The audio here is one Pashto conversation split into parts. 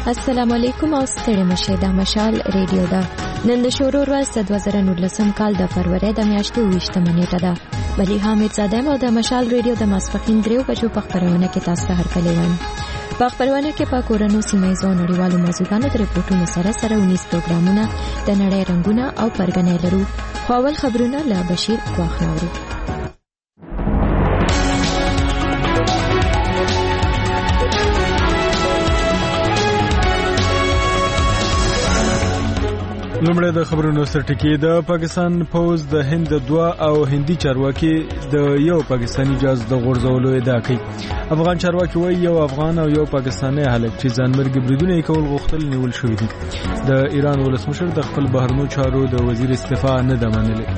السلام علیکم او ستړي مشه د مشال ریډیو دا نن د شورو ورځ د 2019 کال د فروری د میاشتې 28 نیټه ده. ولی حامد زاده مو د مشال ریډیو د ماسپخین 3 بجو په خبرونه کې تاسو ته هرکلی وایم. په خبرونه کې په کورونو سیمایزو نړیوالو موضوعاتو د ریپورتونو سره 19 پروګرامونه د نړۍ رنگونه او پرګنې لرو. خپل خبرونه له بشیر واخلو. لومړی د خبرونو سرټکی. د پاکستان پوز د هند دوا او هندي چارواکي د یو پاکستاني جاز د غورځولو ادعا کوي. افغان چارواکي وایي یو افغان او یو پاکستاني هلک چې ځانمرګي بریدونه کول غوښتل نیول شوی دي. د ایران ولسمشر د خپل بهرنیو چارو د وزیر استعفا نه ده منلې.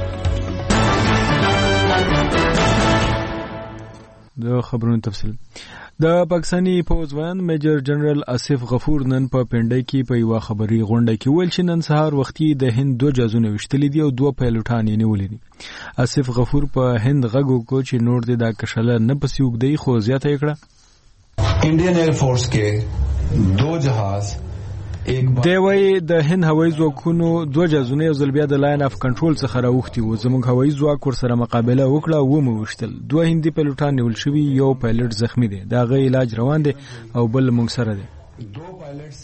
د خبرونو تفصیل. د پاکستاني پوز وان میجر جنرال آصف غفور نن په پنډای کې په یو خبري غونډه کې ویل چې نن سهار وختي د هند 2 جازونه وشتلې دي او 2 پایلوټان یې نیولې دي. آصف غفور په هند غږو کو چې نور د کشله نه پسې وګدي خو زیاته کړه. انډین ایر فورس کې 2 جهاز دی وای د هند هوایي ځواکونو 2 جازونه یو ځل بیا د لاین اف کنټرول څخه راوختي وو. زموږ هوایي ځواک ورسره مقابله وکړه او مو وشتل. 2 هندي پایلوټان نیول شوي، یو پایلټ زخمی دی، دا غي علاج روان دی او بل موږ سره دی. 2 پایلټس.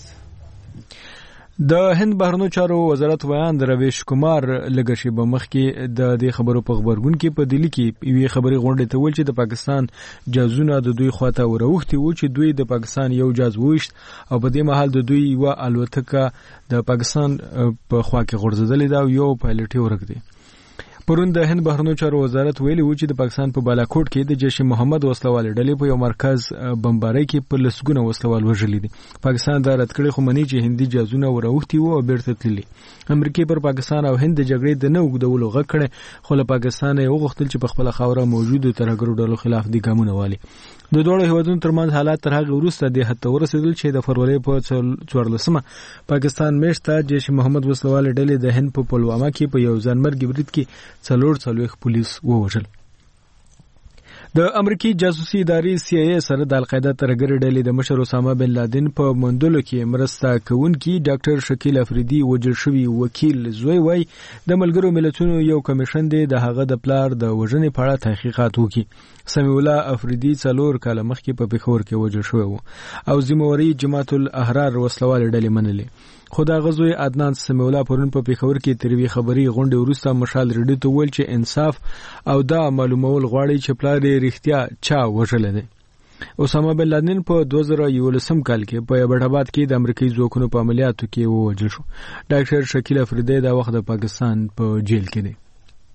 د هند بهرنیو چارو وزارت ویان د رویش کمار لګشي په مخ کې د دې خبرو په خبرګون کې په دلی کې یوې خبري غونډه ته ویل چې د پاکستان جازونه د دوی خواته وروختي وو چې دوی د پاکستان یو جاز وښت او په دې مهال د دوی یو الوتکه د پاکستان په خوا کې غورځېدلې ده او یو پایلټ ورک دی. پرون د هند بهرنیو چارو وزارت ویلي و چې د پاکستان په بالاکوټ کې د جیش محمد وسلوال ډلې په یو مرکز بمبارۍ کې په لسګونه وسلوال وژلي دي. پاکستان دا رد کړی خو مني چې هندي جازونه وروختي وو او بیرته تللي. امریکا پر پاکستان او هند د جګړې د نه وګدولو غږ کړي خو له پاکستان یې وغوښتل چې په خپل خاوره موجوده ترهګرو ډلو خلاف د ګامونه والي. د دوه هیوادونو ترمنځ حالات تر هغه وروسته د حتی ورسېدل چې د فروری په 14مه پاکستان میشته جیش محمد وسلوال ډلې د هند په پلوامه کې په یو ځانمرګي برید کې 4 پولیس ووژل. د امریکای جاسوسي ادارې CIA سره د القاعده ترهګر ډلې د مشر اسامه بن لادن په موندلو کې مرسته کوونکی ډاکټر شکیل افریدي وژل شوی وکیل زوی وای د ملګرو ملتونو یو کمیشن دی د هغه د پلار د وژنې په اړه تحقیقات وکړي. سمیع الله افریدي 4 کال مخکې په پېښور کې وژل شوی و او ذمہواری جماعت الاحرار وسلوال ډلې منلې. خدا غزوی عدنان سمیع الله پرون په پېښور کې تروي خبري غونډه وروسته مشال ریډیو ته ویل چې انصاف او دا معلومول غواړي چې پلار یې رښتیا چا وژل دی. اسامه بن لادن په 2011 کال کې په ابټاباد کې د امریکایي ځواکونو په عملیاتو کې ووژل شو. ډاکټر شکیل افریدي دا وخت د پاکستان په جیل کې دی.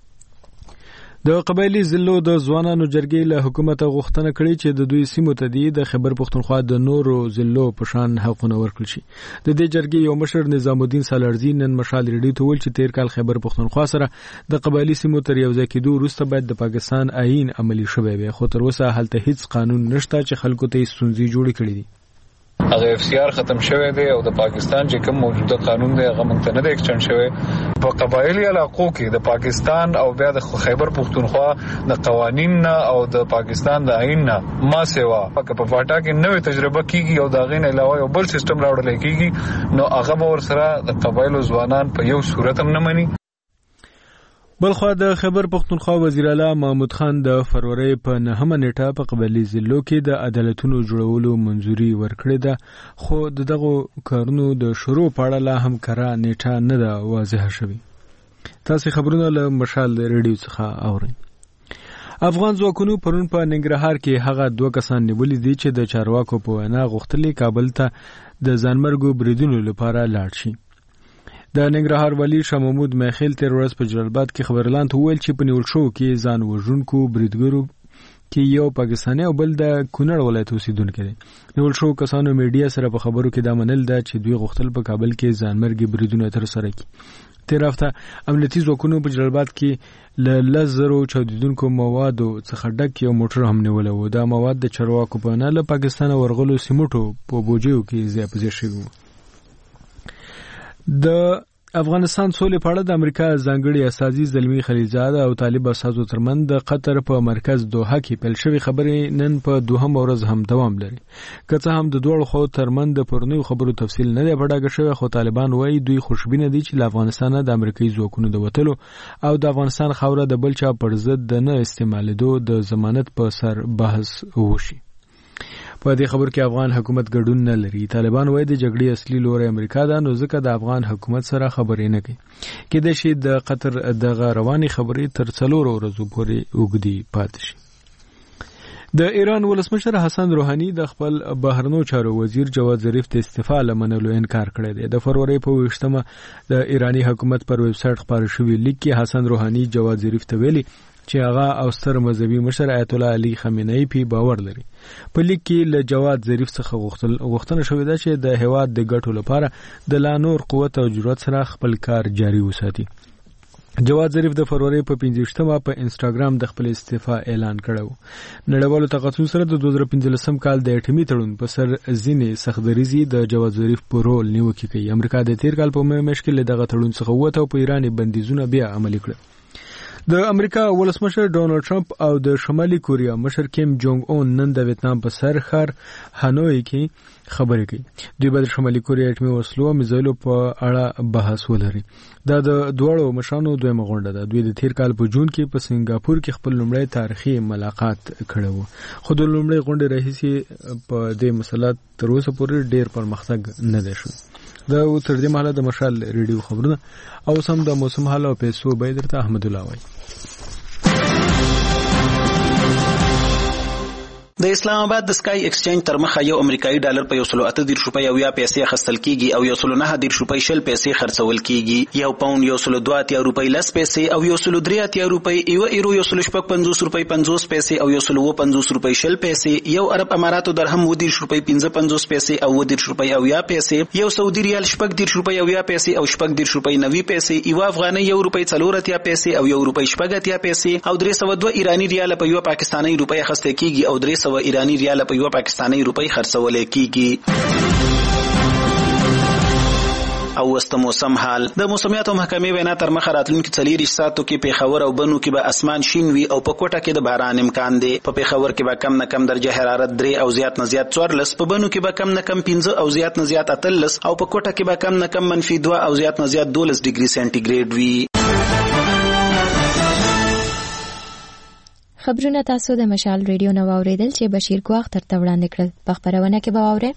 د قبایلی ضلعو د ځوانانو جرګې له حکومت غوښتنه کړې چې د دوی سیمو ته د خیبر پښتونخوا د نورو ضلعو په شان حقونه ورکړل شي. د دې جرګې یو مشر نظام الدین سالارزی نن مشال ریډیو ته ویل چې 13 کال خیبر پښتونخوا سره د قبایلی سیمو تر یو ځای کېدو وروسته باید د پاکستان آئین عملی شوی وي خو تر اوسه هلته هیڅ قانون نشته چې خلکو ته ستونزې جوړې کړې دي. هغه FCR ختم شوی دی او د پاکستان چې کوم موجوده قانون دی هغه مونږ ته نه دی ایکسټند شوی. په قبایلی علاقو کې د پاکستان او بیا د خیبر پښتونخوا د قوانین او د پاکستان د آئین نه ما سیوا په پټا کې نوې تجربه کیږي او دا غین علاوه یو بل سیستم راوړل کیږي نو هغه به ور سره د قبایلو ځوانان په یو صورت هم نه مني. بلخوا د خیبر پښتونخوا وزیر اعلی محمود خان د فروری په 9مه نیټه په قبایلی ضلعو کې د عدالتونو جوړولو منځوري ورکړې ده خو دغه کارونو د شروع په اړه لا هم کره نیټه نه ده واضحه شوې. تاسو خبرونه له مشال ریډیو څخه اورئ. افغان ځواکونو پرون په ننګرهار کې هغه 2 کسان نیولې دي چې د چارواکو په وینا غوښتلې کابل ته د ځانمرګو بریدونو لپاره لاړ شي. د ننګرهار والی شاه محمود میخیل تیر ورځ په جلالباد کې خبرلاند وویل چې په نیول شو کې ځان وژونکو بریدګرو کې یو پاکستاني او بل د کونړ ولایت اوسیدونکو دی. نیول شو کسانو میډیا سره په خبرو کې دا منل ده چې دوی غوښتل په کابل کې ځانمرګي بریدونه ترسره کړي. تیر هفته امنیتي ځواکونو په جلالباد کې له 10,000 چاودیدونکو موادو څخه ډک یو موټر هم نیولی و. دا مواد د چارواکو په وینا له پاکستان ورغلو سیمټو په بوجیو کې ځای په ځای شوي وو. د افغانستان سولې په اړه د امریکا ځانګړي استازي زلمی خلیلزاده او طالب اساسو ترمن د قطر په مرکز دوحه کې پیل شوې خبرې نن په دوهم ورځ هم دوام لري. که څه هم د دوړو خو ترمن د پرونیو خبرو تفصیل نه دی پډاګه شوی، خو طالبان وایي دوی خوشبینه دي چې له افغانستان د امریکایي ځواکونو د وتلو او د افغانستان خاوره د بل چا پر ضد د نه استعمالېدو د ضمانت په سر بحث وشي. په دې خبر کې افغان حکومت ګډون نه لري. طالبان وایي د جګړې اصلي لوري امریکا ده، نو ځکه د افغان حکومت سره خبرې نه کوي. کېدای شي د قطر دغه رواني خبرې تر 4 ورځې پورې اوږدې پاتې شي. د ایران ولسمشر حسن روحاني د خپل بهرنیو چارو وزیر جواد ظریف ته استعفا لمنلو انکار کړی دی. د فروری په 28مه د ایرانی حکومت پر ویب سټ خبر شوی لیک کې حسن روحاني جواد ظریف ته ویلي چې هغه او ستر مذهبي مشر آیت الله علي خامنه‌ای په باور لري. په لیک کې له جواد ظریف څخه غوښتنه شوې ده چې د هیواد د ګټو لپاره د لا نور قوت او جرأت سره خپل کار جاري وساتي. جواد ظریف د فروری په 15مه په انسټاګرام د خپل استعفا اعلان کړو. نړیوالو تقاضو سره د 2015 کال د اټومي تړون په سر ځینې سختدریزي د جواد ظریف په رول نیوکه کوي. امریکا د تیر کال په مشکل دغه تړون څخه وته او په ایران بندیزونه بیا عملي کړل. د امریکا ولسمشر ډونالد ټرمپ او د شمالي کوریا مشر کیم جونګ اون نن د ویتنام په سر ښار هانوي کې خبرې کوي. دوی به د شمالي کوریا اټومي وسلو او میزایلو په اړه بحث ولري. دا د دوړو مشرانو دویمه غونډه ده. دوی د تیر کال په جون کې په سنگاپور کې خپل لومړی تاریخي ملاقات کړی و، خو د لومړۍ غونډې راهیسې په دې مسله تر اوسه پورې ډیر پرمختګ نه دی شوی. دا تر دې مهاله د مشال ریډیو خبرونه او سم د موسم حال او پیسو به درته احمد الله وای. د اسلام آباد د سکای ایکسچینج تر مخه یو امریکایي ډالر په 138 روپۍ او یا پیسې اخیستل کیږي او 109 روپۍ شل پیسې خرڅول کیږي. یو پاوند 102 روپۍ لس پیسې او 103 روپۍ، یو ایرو 150 روپۍ 50 پیسې او 150 روپۍ شل پیسې، یو عرب اماراتو درهم 10 روپۍ 55 پیسې او 10 روپۍ او یا پیسې، یو سعودي ریال 10 روپۍ او یا پیسې او 10 روپۍ 90 پیسې، یو افغاني 1 روپۍ 40 پیسې او 1 روپۍ 80 پیسې او 302 ایرانی ریال په یو پاکستانی روپۍ اخیستل کیږي او 300 ایرانی ریال په یو پاکستانی روپۍ خرڅول کیږي. او وست موسم حال. د موسمیاتو محکمې وینا تر مخه راتلونکي 4 ساعتو کې پیښور او بنو کې به اسمان شین وي او په کوټه کې د باران امکان دی. په پیښور کې به کم نه کم درجه حرارت 3 او زیات نه زیات 14، په بنو کې به کم نه کم 15 او زیات نه زیات 18 او په کوټه کې به کم نه کم -2 او زیات نه زیات 12 ډیګري سنټیګریډ وي. خبرونه تاسو د مشال ریډیو نو اوریدل چې بشیر ګواخ تر وړاندې کړل. په خبرونه کې به واورئ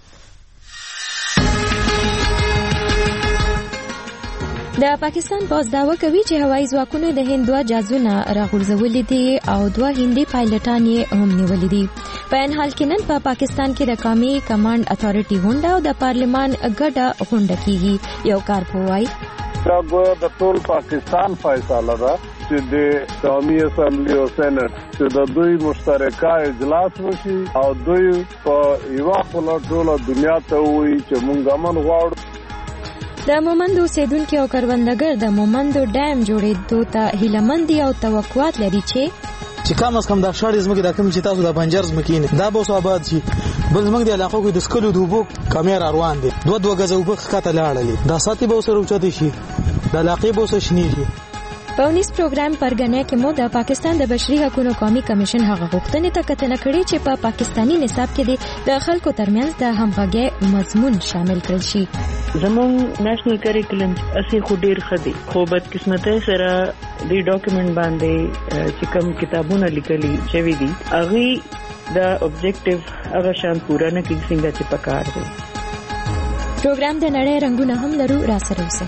د پاکستان پوز داوا کوي چې هوایي ځواکونو د هند 2 جازونه راغورځولي دي او 2 هندي پایلټان یې هم نیولي دي. په ان حال کې نن په پاکستان کې د قومي کمانډ اتھارټي غونډه او د پارلیمان ګډه غونډه کیږي. یو کارپوهي دا د ټول پاکستان فیصله ده چې د قومي اسمبلی او سېنات چې د دوی مشترکه اجلاس وشي او دوی په یو خپل ټول دنیا ته وایي چې مونږ امن غواړو. د مومند اوسیدونکو او کروندګر د مومند ډیم جوړېدو ته هیلمند او توقعات لري چې کم از کم د شاړې زمکه د کوم چې تاسو د بنجر زمکینه دا به آباد شي. بل زمکه د علاقو کې د سکلو د وبو کیمرا روان دي 2 غزه وبو خاطه لاړلې دا ساتي به سره اوچته شي د علاقې به سره شنی شي. په 19 پروګرام پرګنه کې مو د پاکستان د بشري حقوقو قومي کمیشن هغه غوښتنې ته کتنه کړې چې په پاکستانی نصاب کې د خلکو ترمنځ د همغږي مضمون شامل کړل شي. زمون نېشنل کریکولم اسی خو ډیر خدي خو بد قسمته سره د ډاکومنت باندې چې کوم کتابونه لیکلي شوی دي اغي د اوبجیکټیو هغه شان پورا نه کیږي څنګه چې پکار دي. پروګرام د نړۍ رنگونه هم لرو را سره اوسه.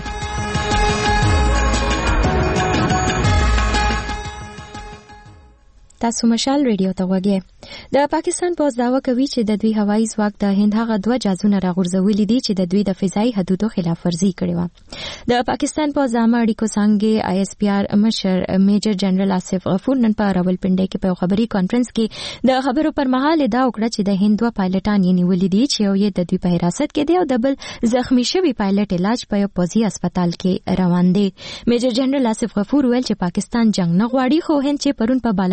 تاسو مشال ریډیو ته وګورئ. د پاکستان پوز داوا کوي چې د دوی هوایي ځواک د هند هغه 2 جازونه راغورځولي دي چې د دوی د فضایي حدودو خلاف ورزي کړې و. د پاکستان پوز عامه اړیکو څنګه آی اس پی آر مشر میجر جنرال آصف غفور نن په راولپنډي کې په خبري کانفرنس کې د خبرو پر مهال دا وکړه چې د هند 2 پایلټان یې نیولې دي چې یو یې د دوی په حراست کې دی او د بل زخمی شوی پایلټ علاج په یو پوزي هسپتال کې روان دی. میجر جنرال آصف غفور ویل چې پاکستان جنگ نه غواړي خو هند چې پرون په بالاکوټ کې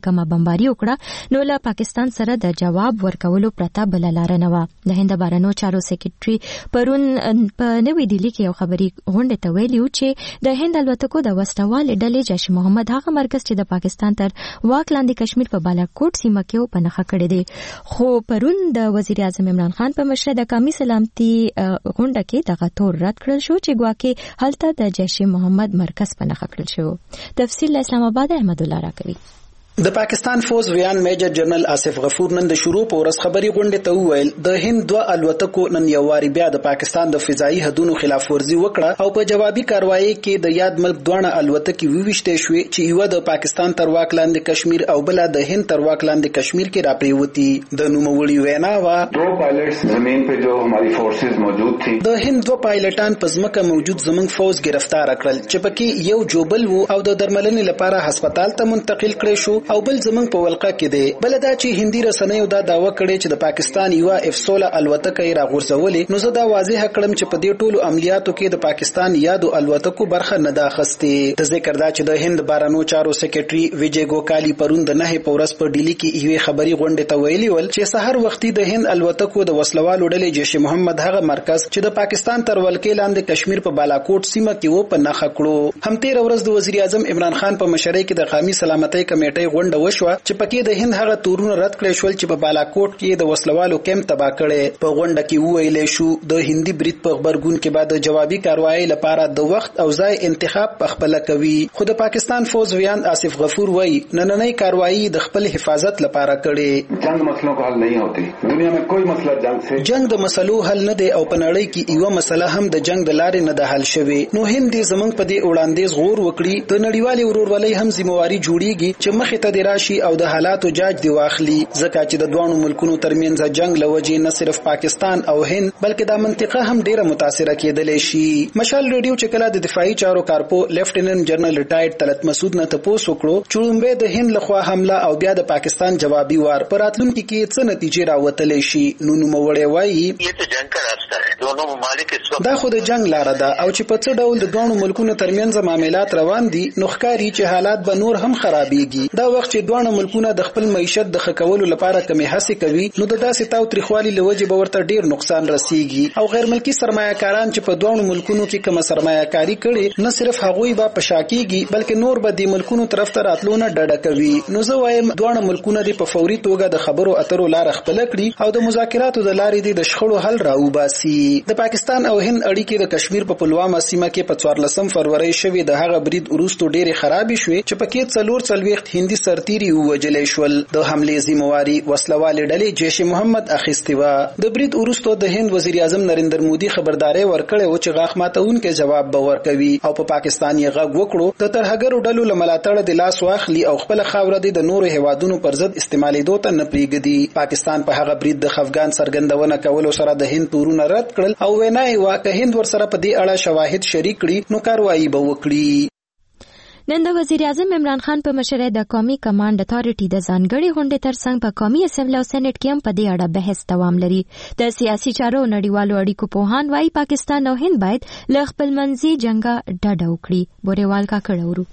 چې کومه بمباري وکړه نو له پاکستان سره د جواب ورکولو پرته بل لار نه و. د هند بهرنیو چارو سکرټري پرون په نوې ډیلي کې یو خبري غونډه ته ویلي چې د هند الوتکو د وسلوال ډلې جیش محمد هغه مرکز چې د پاکستان تر واک لاندې کشمیر په بالاکوټ سیمه کې په نخښه کړی دی. خو پرون د وزیر اعظم عمران خان په مشرۍ د قومي سلامتي غونډه کې دغه تور رد کړل شو چې ګواکې هلته د جیش محمد مرکز په نخښه کړل شو. تفصیل اسلام آباد احمد الله راکوي. د پاکستان فوز ویان میجر جنرال آصف غفور نن د شروع په ورځ خبري غونډه ته وویل د هند دوه الوتکو نن یو واری بیا د پاکستان د فضایي حدودو خلاف ورزي وکړه او په جوابي کاروایی کې د یاد ملک دوه الوتکې ویشتې شوې چې یو د پاکستان تر واک لاندې کشمیر او بل د هند تر واک لاندې کشمیر کې راپریوتی. د نوموړي وینا وا دو پایلټس زمين पे जो हमारी फोर्सेस मौजूद थी د هند دوه پایلټان په ځمکه موجود زمنګ فوز گرفتار کړل چې پکې یو جوبل وو او د درملنې لپاره هسپتال ته منتقل کړی شو او بل زمنګ په ولقه کې دی. بل دا چې هندي رسنیو دا داوا کړی چې د پاکستان یو F-16 الوتکه یې راغورځولې نو زه دا واضح کړم چې په دې ټولو عملیاتو کې د پاکستان یادو الوتکو برخه نه ده اخیستې. د ذکر دا چې د هند بهرنیو چارو سکرټري ویجی ګوکالي پرون د 9 په ورځ په ډیلی کې یو خبري غونډه ته ویلي ول چې سحر وختي د هند الوتکو د وسلوالو ډلې جیش محمد هغه مرکز چې د پاکستان تر ولکې لاندې کشمیر په بالاکوټ سیمه کې و په نخښه کړو. هم تیر ورځ د وزیر اعظم عمران خان په مشرۍ کې د قومي سلامتۍ کمیټې غونډه وشوه چې پکې د هند هغه تورونه رد کړی شول چې په بالاکوټ کې د وسلوالو کیمپ تباہ کړي. په غونډه کې ویل شو د هندي برید په خبرګون کې بعد جوابي کاروایی لپاره د وخت او ځای انتخاب په خپل کوي. خو د پاکستان فوز ویان آصف غفور وایي نننۍ کاروایی د خپل حفاظت لپاره کړي. جنگ مسلو کو حل نہیں ہوتی دنیا میں کوئی مسله جنگ د مسلو حل نه دی او په نړۍ کې یو مسله هم د جنگ د لارې نه د حل شوی. نو هند زمنګ په دې وړاندیز غور وکړي د نړیوالي ورورولۍ هم ذمہواری جوړیږي چې مخې ته دی راشي او د حالاتو جاج دی واخلي ځکه چې د دوه ملکونو ترمنځ جنگ لوجي نه صرف پاکستان او هند بلکې د منطقه هم ډیره متاثره کېدلې شي. مشال ریډیو چې کله د دفاعي چارو کارپو لیفټیننټ جنرال ریټایرډ طلعت مسعود نه تاسو وکړو چې د هند لخوا حمله او بیا د پاکستان جوابي وار پر راتلونکي کې څه نتیجې راوتلې شي. نو نوموړی وایي یہ تو جنگ کا راستہ ہے دونوں ممالک اس وقت دا خو د جنگ لار ده او چې په څه ډول د دوه ملکونو ترمنځ معاملات روان دي نو ښکاري چې حالات به نور هم خرابېږي. دا وخت چې دوه ملکونه د خپل معیشت د خکولو لپاره کمی هڅې کوي نو د داسې تاو تریخوالي لوجه به ورته ډیر نقصان رسیږي او غیر ملکی سرمایه‌کاران چې په دوه ملکونو کې کوم سرمایه‌کاري کړي نه صرف هغوی به پشاکیږي بلکې نور به د ملکونو طرف ته راتلو نه ډډه کوي. نو زه وایم دوه ملکونه د په فوري توګه د خبرو اترو لار خپل کړي او د مذاکراتو د لارې د شخړو حل راوباسي. د پاکستان او هند اړیکې د کشمیر په پلوامه سیمه کې په 14 فروری شوې د هغه برید وروسته ډېرې خرابې شوې چې پکې 4 هندي سرتیري ووجلې شول. د حملې ذمہواری وسلوالې ډلې جیش محمد اخیستې و. د برید وروسته د هند وزیر اعظم نریندر مودي خبرداري ورکړې و چې غاښ ماتونکو جواب به ورکوي او په پاکستان یې غږ وکړو د ترهګرو ډلو لملاتړ د لاس واخلي او خپل خاور د نورو هوادونو پر ضد استعمالېدو ته نه پریږدي. پاکستان په هغه برید د خفګان څرګندونه کولو سره د هند تورونه رد کړل او وینای و که هند ورسره په دې اړه شواهد شریک کړي نو کاروایی به وکړي. نن د وزیر اعظم عمران خان په مشرۍ د قومي کمانډ اتارټي د ځانګړي غونډې ترڅنګ په قومي اسمبلی او سېنات کې هم په دې اړه بحث دوام لري. د سیاسي چارو نړیوالو اړیکو پوهان وايي پاکستان او هند باید له خپلمنځي جنګه ډډه وکړي. بوريوال کاکړورو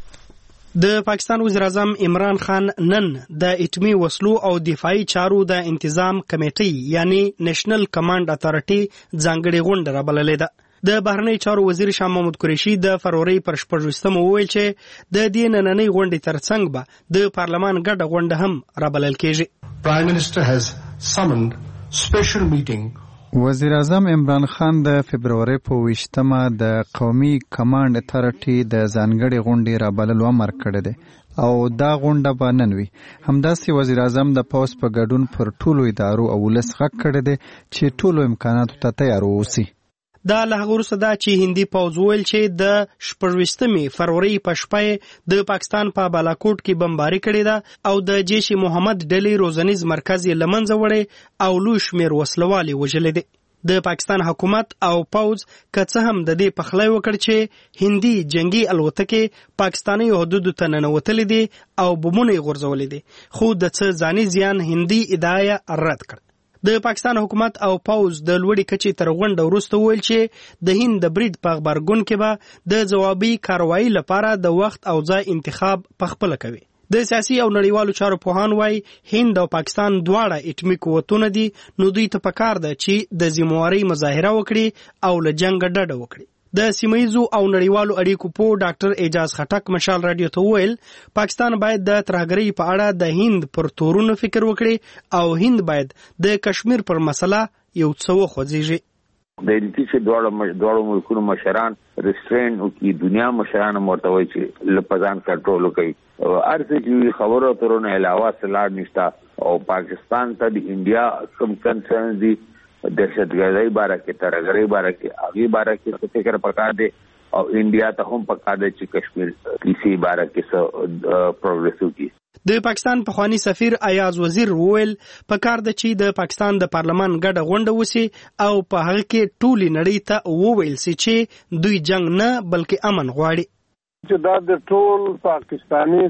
د پاکستان وزیر اعظم عمران خان نن د اټومي وسلو او دفاعي چارو د انتظام کمیټې یعنی نېشنل کمانډ اتارټي ځانګړي غونډه رابللې ده. د بهرنی چارو وزیر شاه محمود قریشي د فروری پر 14 وویل چې د دې نننۍ غونډې ترڅنګ به د پارلمان ګډه غونډه هم رابلل کېږي. Prime Minister has summoned special meeting. وزیر اعظم عمران خان د فبرवरी په 20مه د قومي کمانډ اتارټي د ځانګړي غونډې رابللو امر کړی دی او دا غونډه به نن وي. همداسې وزیر اعظم د پوز په ګډون پر ټولو ادارو او ولس غږ کړی دی چې ټولو امکاناتو ته تیار واوسي. دا له هغه وروسته دا چې هندي پوځ ویل چې د 14 فروری په شپه د پاکستان په بالاکوټ کې بمباري کړې ده او د جیش محمد ډلې روزنیز مرکز یې لمنځه وړی او لوی شمېر وسلوالې وژلې دي. د پاکستان حکومت او پوځ که څه هم د دې پخلی وکړ چې هندي جنگي الوتکې پاکستاني حدودو ته ننوتلې دي او بمونه یې غورځولې دي خو د څه ځاني زیان هندي ادعا رد کړ. د پاکستان حکومت او پوځ د لوړې کچې تر غونډه وروسته ویل چې د هند د برید په خبرګون کې به د ځوابي کاروایی لپاره د وخت او ځای انتخاب پخپله کوي. د سیاسي او نړیوالو چارو پوهان وایي هند او پاکستان دواړه اټومي قوتونه دي، نو دوی ته پکار ده چې د ذمہواري مظاهره وکړي او له جنگ ډډه وکړي. د سیمایزو او نړیوالو اړیکو په ډاکټر اعجاز خټک مشال رادیو ته ویل پاکستان باید د ترهګرۍ په اړه د هند پر تورونو فکر وکړي او هند باید د کشمیر پر مسله یو څه وخوځېږي. د انتیشه دواړو ملکونو مشران ریسټرین او کی دنیا مشران مرتوي چې لپزان کنټرول کوي. ارڅ چې خبرو ترونه علاوه سلاړ نشتا او پاکستان ته د انډیا کوم کنسرن دي دهشتګردۍ باره کې ترهګرۍ باره کې هغه باره کې فکر پکار دی او انډیا ته هم پکار دی چې کشمیر کیسې باره کې پروګرس وکړي. د پاکستان پخوانی سفیر ایاز وزیر وویل پکار ده چې د پاکستان د پارلمان ګډه غونډه وسی او په هغه کې ټولې نړۍ ته وویل سي چې دوی جنگ نه بلکې امن غواړي. چې دا د ټول پاکستانی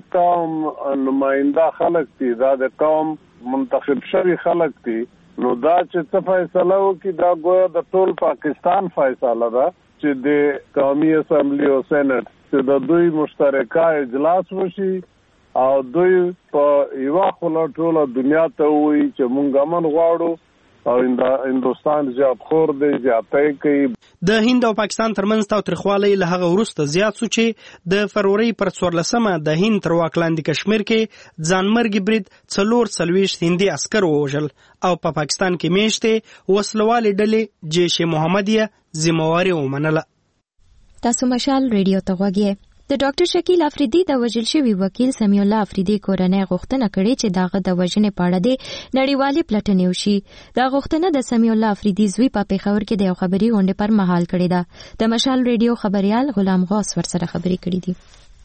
قوم نماینده خلک دي، دا د قوم منتخب شوی خلک دي، نو دا چې څه فیصله وکړي دا ګویا د ټول پاکستان فیصله ده چې د قومي اسمبلی او سېنات چې د دوی مشترکه اجلاس وشي او دوی په یو خپل ټوله دنیا ته وایي چې مونږ امن غواړو او هندوستان زیات خور دی زیاتې کوي. د هند او پاکستان ترمنځ تاوتریخوالی له هغه وروسته زیات شو چې د فروری پر 14مه د هند تر واک لاندې کشمیر کې ځانمرګي برید 440 هندي عسکر ووژل او په پاکستان کې میشته وسلوالې ډلې جیش محمدیه ذمہواري ومنله. تاسو مشال ریډیو ته غوږی. د ډاکټر شکیل افریدي د وژل شوي وکیل سمیع الله افریدي کورنۍ غوښتنه کړې چې داغه د وژنې په اړه د نړیوالې پلټنې وشي. دا غوښتنه د سمیع الله افریدي زوی په پیښور کې د یو خبري غونډې پر مهال کړې ده. د مشال ریډیو خبريال غلام غوث ورسره خبرې کړې دي.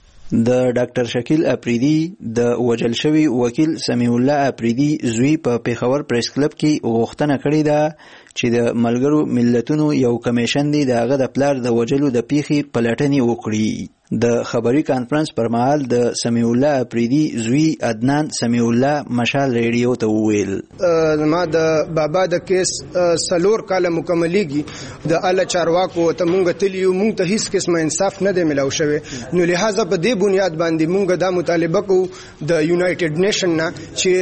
د ډاکټر شکیل افریدي د وژل شوي وکیل سمیع الله افریدي زوی په پیښور پریس کلب کې غوښتنه کړې ده چې د ملګرو ملتونو یو کمیشن دی دغه د پلار د وژلو د پیښې پلټنې وکړي. د خبري کانفرنس پر مهال د سمیع الله افریدي زوی عدنان سمیع الله مشال ریډیو ته وویل ما د بابا د کیس سلور کاله مکملېږي د اله چارواکو ته مونږ تلیو مونږ ته هیڅ قسمه انصاف نه دی ملاو شوی، نو لہذا په دې بنیاد باندې مونږ دا مطالبه کوو د یونایټډ نیشن نه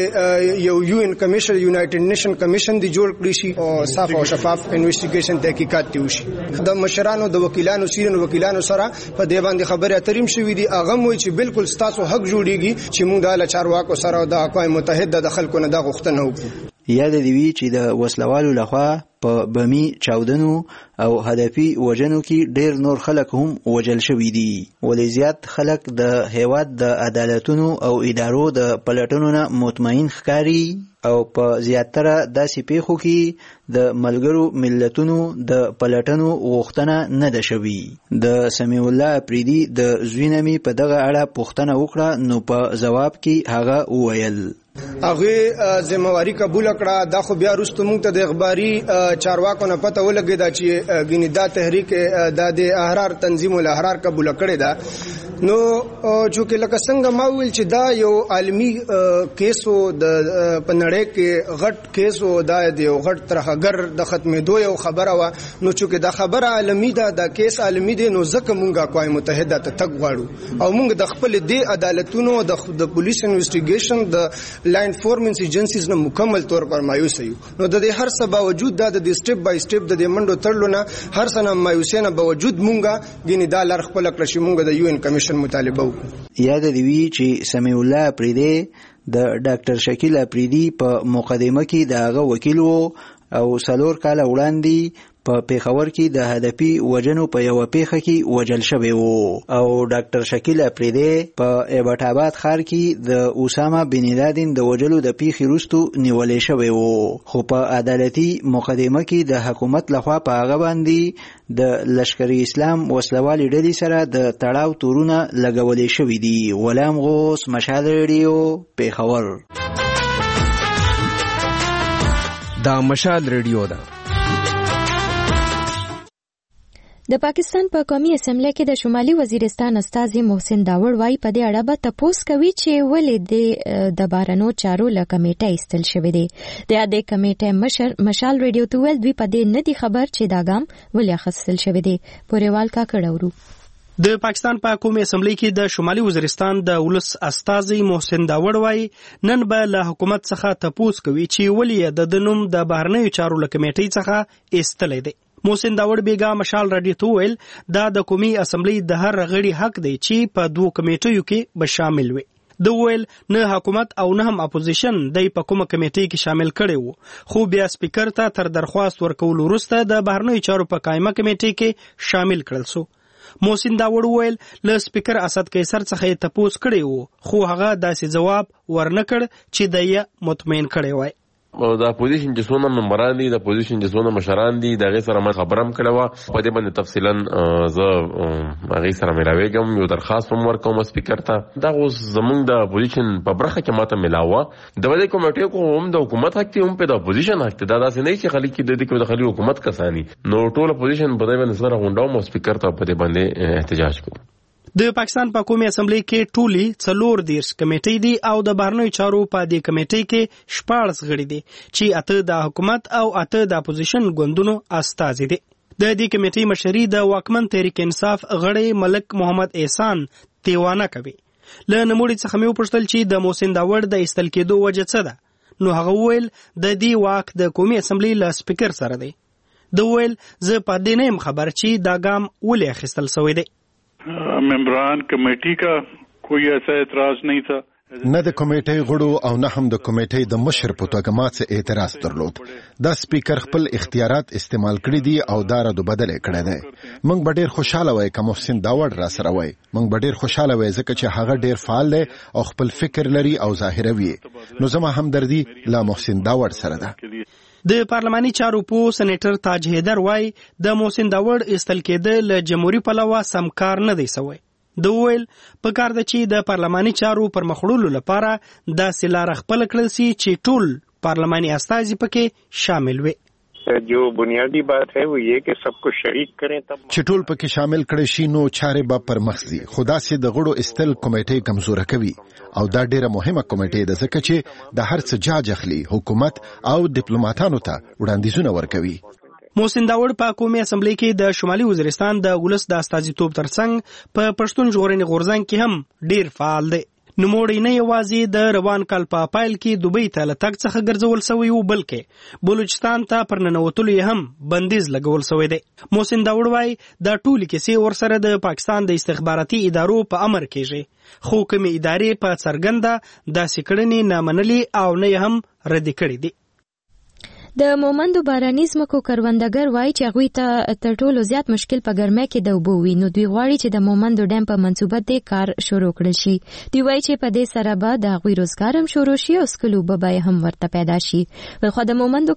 چې یو UN کمیشن یونایټډ نیشن کمیشن دی جوړ کړی شي او صاف او شفاف انویسټیګیشن تحقیقات وشي. د مشرانو د وکیلانو سیرن وکیلانو سره په دې باندې خبره اتریم شوې دي، هغه موي چې بالکل ستاسو حق جوړیږي چې موږ د چارواکو سره د اقوام متحده د خلکو نه د غوښتنه وکړو. یاد دی وی چې د وسلوالو لخوا په بمی چاودنو او هدفي وژنو کې ډیر نور خلک هم وژل شوي دي، ولې زیات خلک د هیواد د عدالتونو او ادارو د پلټنو نه مطمئن ښکاري او په زیاتره داسې پیښو کې د ملګرو ملتونو د پلټنو غوښتنه نه ده شوې. د سمیع الله افریدي د زوی نه مې په دغه اړه پوښتنه وکړه، نو په ځواب کې هغه وویل هغه ذمہواری قبول کړه. دا خو بیا وروسته موږ ته د اخباري چارواکو نه پته ولګېده چې ګینې دا تحریک د احرار تنظیم الاحرار قبول کړی ده. نو چې لکه څنګه ما ویل چې دا یو عالمی کیسو د پنړې کې غټ کیسو دا د یو غټ ترهګر د ختمېدو یو خبره و، نو چې دا خبره عالمی ده، دا کیس عالمی دی، نو ځکه مونږه اقوام متحده ته تګ غواړو او مونږ د خپل دی عدالتونو د پولیس انویسټیګیشن د لا انفورمنس ایجنسیز نه مکمل طور پر مایوس یو. نو د دې هر څه باوجود دا د سټپ بای سټپ د دې منډو تړلو نه هر څه نه مایوسه نه باوجود مونږه ګینې دا لار خپل کړ شي مونږ د UN کمیشن مطالبه وکړو. یاد دی وی چې سمیع الله افریدي د ډاکټر شکیل افریدي په مقدمه کې دغه وکیل وو او 4 کال وړاندې په پیښور کې د هدفي وژنو په یو پیښه کې وژل شوی وو او ډاکټر شکیل افریدي په ایبټ آباد ښار کې د اسامه بن لادن د وژلو د پیښې وروسته نیولې شوی وو، خو په عدالتي مقدمه کې د حکومت لخوا په هغه باندې د لشکري اسلام وسلوالي ډلې سره د تړاو تورونه لګولې شوي دي. غلام غوث مشال ریډیو پیښور. دا مشال ریډیو ده. د پاکستان په قومي اسمبلی کې د شمالي وزیرستان استاذ محسن داوړ وايي په دې اړه به تپوس کوي چې ولې د بارنو چارو له کمیټه ایستل شوی دی. د دې کمیټه مشال ریډیو ته ویل دوی په دې نه دي خبر چې دا ګام ولې اخیستل شوی دی. پوریوال کا کړهورو د پاکستان په قومي اسمبلی کې د شمالي وزیرستان د ولس استازي محسن داوړ وایي نن به له حکومت څخه تپوس کوي چې ولې د نوم د بهرنیو چارو له کمیټې څخه ایستلی دی. محسن داوړ بیګا مشال راډیو ته وویل دا د قومي اسمبلی د هر غړي حق دی چې په 2 کمیټو کې به شامل وي. د ویل نه حکومت او نه هم اپوزیشن د په کومه کمیټې کې شامل کړي وو، خو بیا سپیکر ته تر درخواست ورکول وروسته د بهرنیو چارو په قائمه کمیټې کې شامل کړل سو. محسن داوړ ویل له سپیکر اسد قیصر څخه یې تپوس کړی وو، خو هغه داسې جواب ورنکړ چې د یې مطمئن کړی وای. د اپوزیشن چې څونه ممبران دي، د اپوزیشن چې څونه مشران دي، د هغې سره ما خبره هم کړې وه. په دې باندې تفصیلا زه هغې سره ملاوېږم، یو درخواست هم ورکوم سپیکر ته. دا اوس زموږ د اپوزیشن په برخه کې ماته ملاوه. د دې کمیټې کو هم د حکومت حق دی، هم په د اپوزیشن حق دی. دا داسې نه چې خلک د دې کې د خالي حکومت کسانی نو ټول اپوزیشن په دې باندې سره غونډوم او سپیکر ته په دې باندې احتجاج کوم. د پاکستان په قومي اسمبلی کې ټولي 34 کمیټې دي او د بهرنیو چارو په دې کمیټې کې 14 غړي دي چې 8 د حکومت او 8 د اپوزیشن ګوندونو استازي دي. د دې کمیټې مشري د واکمن تحریک انصاف غړي ملک محمد احسان تیوانه کوي. له نموړي څخه مې وپوښتل چې د محسن داوړ د ایستل کېدو وجه څه ده، نو هغه وویل د دې واک د قومي اسمبلی له سپیکر سره دی. د وویل زه په دې نه یم خبر چې دا ګام ولې اخیستل شوی دی. ممبران کمیټې کا کوئی ایسا اعتراض نہیں تھا، نه د کمیټې غړو او نه هم د کمیټې د مشر په توګه ما څه اعتراض درلود. دا سپیکر خپل اختیارات استعمال کړي دي او دا رد بدل کړي دي. موږ به ډېر خوشاله وای که محسن داوړ را سره وای. موږ به ډېر خوشاله وای ځکه چې هغه ډېر فعال دی او خپل فکر لري او ظاهروي. نو زما همدردي له محسن داوړ سره ده. د پارلماني چارو په سېنیټر تاج حیدر وای د محسن داوړ ایستل کېدل له جمهوریت پلوه سمکار نه دی سوی. د ویل په کار ده چې د پارلماني چارو پر مخړولو لپاره داسې لاره خپل کړل سي چې ټول پارلماني استازي پکې شامل وي. جو بنیادی بات ہے وہ یہ کہ سب کو شریک کریں تب چې ټول پکې شامل کړي شي نو چارې به پر مخ ځي. خدا سي د غړو استل کمیټې کمزوره کوي او دا ډیره مهمه کمیټې ده ځکه چې د هر څه جاج اخلي، حکومت او ډیپلوماټانو ته وړاندیزونه ورکوي. محسن داوړ په قومي اسمبلی کې د شمالي وزیرستان د ولس د استازیتوب ترڅنګ په پښتون ژغورنې غورځنګ کې هم ډیر فعال دی. نوموړی نه یوازې د روان کال په پایل کې دوبۍ ته له تګ څخه ګرځول سوی وو، بلکې بلوچستان ته پر ننوتلو یې هم بندیز لګول سوی دی. محسن داوړ وایي دا ټولې کیسې ورسره د پاکستان د استخباراتي ادارو په امر کېږي، خو کومې ادارې په څرګنده داسې کړنې نه منلي او نه یې هم ردې کړي دي. د مومندو باراني ځمکو کروندګر وایي چې هغوی ته تر ټولو زیات مشکل په ګرمۍ کې د اوبو وي، نو دوی غواړي چې د مومندو ډیم په منصوبه دې کار شروع کړل شي. دوی وایي چې په دې سره به د هغوی روزګار هم شروع شي او څښلو اوبه به هم ورته پیدا شي. بلخوا د مومندو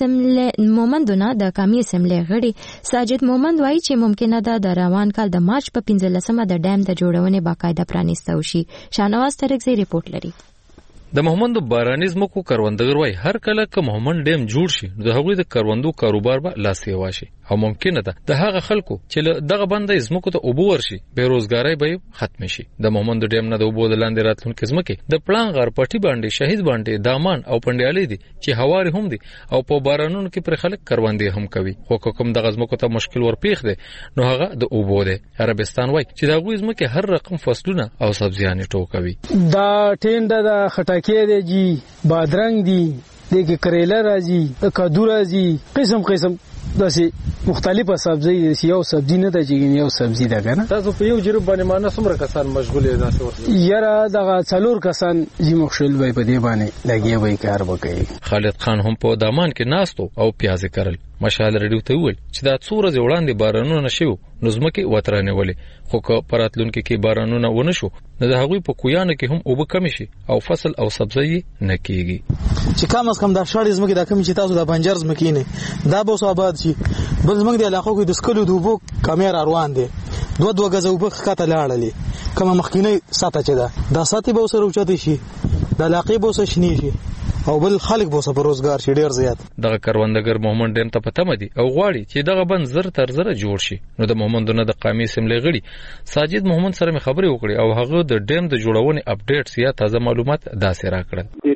نه د قامي اسمبلی غړي ساجد مومند وایي چې ممکنه ده د روان کال د مارچ په 15مه د ډیم د جوړونې باقاعده پرانیسته وشي. شاهنواز ترکزی ریپورت لري. د محمد باراني ځمکو کروندګر وایي هر کله که محمد ډیم جوړ شي د هغوی د کروندو کاروبار به لاس یې واشي او ممکنه ده د هغه خلکو چې دغه بندې ځمکو ته اوبه ورشي بیروزګاري به ختم شي. د محمد ډیم نه د اوبو د لاندې راتلونکو ځمکې د پلان غار پټي باندې شهید باندې دامان او پندیالي دي چې هواري هم دي او په بارانونو کې پر خلک کروندې هم کوي. خو کوم دغه ځمکو ته مشکل ورپیښ دي نو هغه د اوبو دی. عربستان وایي چې د هغوی ځمکې هر رقم فصلونه او سبزیانې ټوکوي. دا ټینډه د خټکې دی جی بادرنګ دی دغه کریلا راځي کدو راځي قسم داسې مختلفه سبزی یو سبزی نه ده چې یو سبزی ده کنه. تاسو په یو جرب باندې مانه څومره کسان مشغول دي تاسو ورته؟ یاره دغه 4 کسان چې مخشل وي په دې باندې لګي وي کار وکړي. خالد خان هم په دامان کې ناستو او پیاز کرل. مشال رډیو ته ویل چې دا څو ورځې وړاندې بارانونه نشو نو ځمکې وترانه ولې، خو که پراتلونکو کې بارانونه ونه شو نو د هغوی په کویانو کې هم اوبه کم شي او فصل او سبزی نه کیږي. چې کم از کم د شاړې ځمکې د کم چې تاسو د بنجر ځمکې نه دا به صوبات شي. بل ځمکې د علاقو کې د سکلو د اوبو کمیر روان دي 2 غزه اوبه ښکته لاړلې کومه مخکینی ساته چې دا ساتي به سره اوچته شي د علاقې به وسه شنی شي او بل خلک به سره روزګار شي ډیر زیات. دغه کروندګر محمد ډیم ته پته مدي او غواړي چې دغه بند زر تر زر جوړ شي. نو د محمد نه د قامي اسمبلی غړي ساجد محمد سره خبرې وکړي او هغه د ډیم د جوړونې اپډیټس یا تازه معلومات داسې راکړل.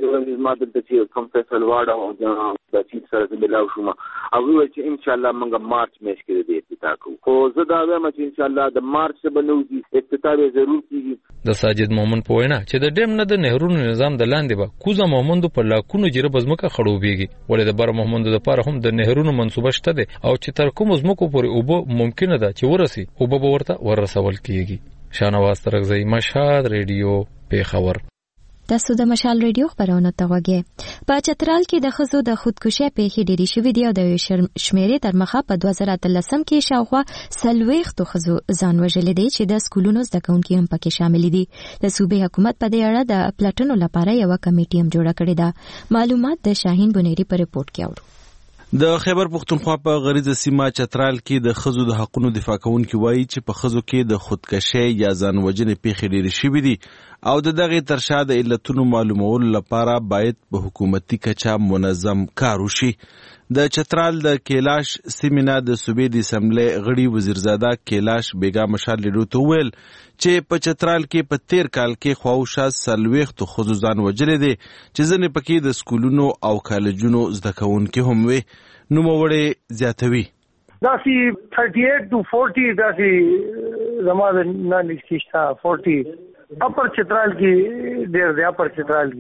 ما دلته چې کوم فیصل واړه او د چیف سره ملاو شوم او وی چې ان شاء الله موږ مارچ میاشت کې د افتتاح کوو خو زه دا وایم چې ان شاء الله د مارچ څخه بنوځي افتتاح ضرور کیږي. د ساجد مومن په وینا چې د ډیم نه د نهرونو نظام د لاندې به کوزه مومندو په لاکونو جره بزمکه خړوبېږي ولې د بر مومندو لپاره هم د نهرونو منسوبه شته ده او چې تر کوم زمکو پورې اوبه ممکنه ده چې ورسي اوبه به ورته ورسول کیږي. شانواز ترغزی مشهد ریډیو پیښور. تاسو د مشال ریډیو خبرونه ته وګورئ. په چترال کې د خزو د خودکشي پیښې ډېری شوې دي او د شمیرې تر مخه په 2013 کې شاوخوا 40 خزو ځان وژلې دي چې د سکولونو زده کوونکي هم پکې شامل دي. د صوبې حکومت په دې اړه د پلټنو لپاره یو کمیټه هم جوړه کړې ده. معلومات د شاهین بنيري په ریپورت کې اورو. د خیبر پختونخوا په غریزه سیمه چترال کې د خزو د حقونو دفاع کوونکي وایي چې په خزو کې د خودکشي یا ځان وژنې پیښې ډېرې شوې دي او د دغه ترشا د علتونو معلومولو لپاره باید په حکومتي کچه منظم کار وشي. د چترال د کیلاش سیمینار د صوبې د اسمبلی غړي وزیرزاده کیلاش بیگا مشال لیدو ته ویل چې په چترال کې په 13 کال کې خواوشا 40 خزو ځان وژلې دي چې ځنې پکې د سکولونو او کالجونو زده کوونکي هم وي. نوموړی زیاتوي داسي 38 to 40 داسي زماده نه نشته 40 اپر چترال کې ډېر دی. اپر چترال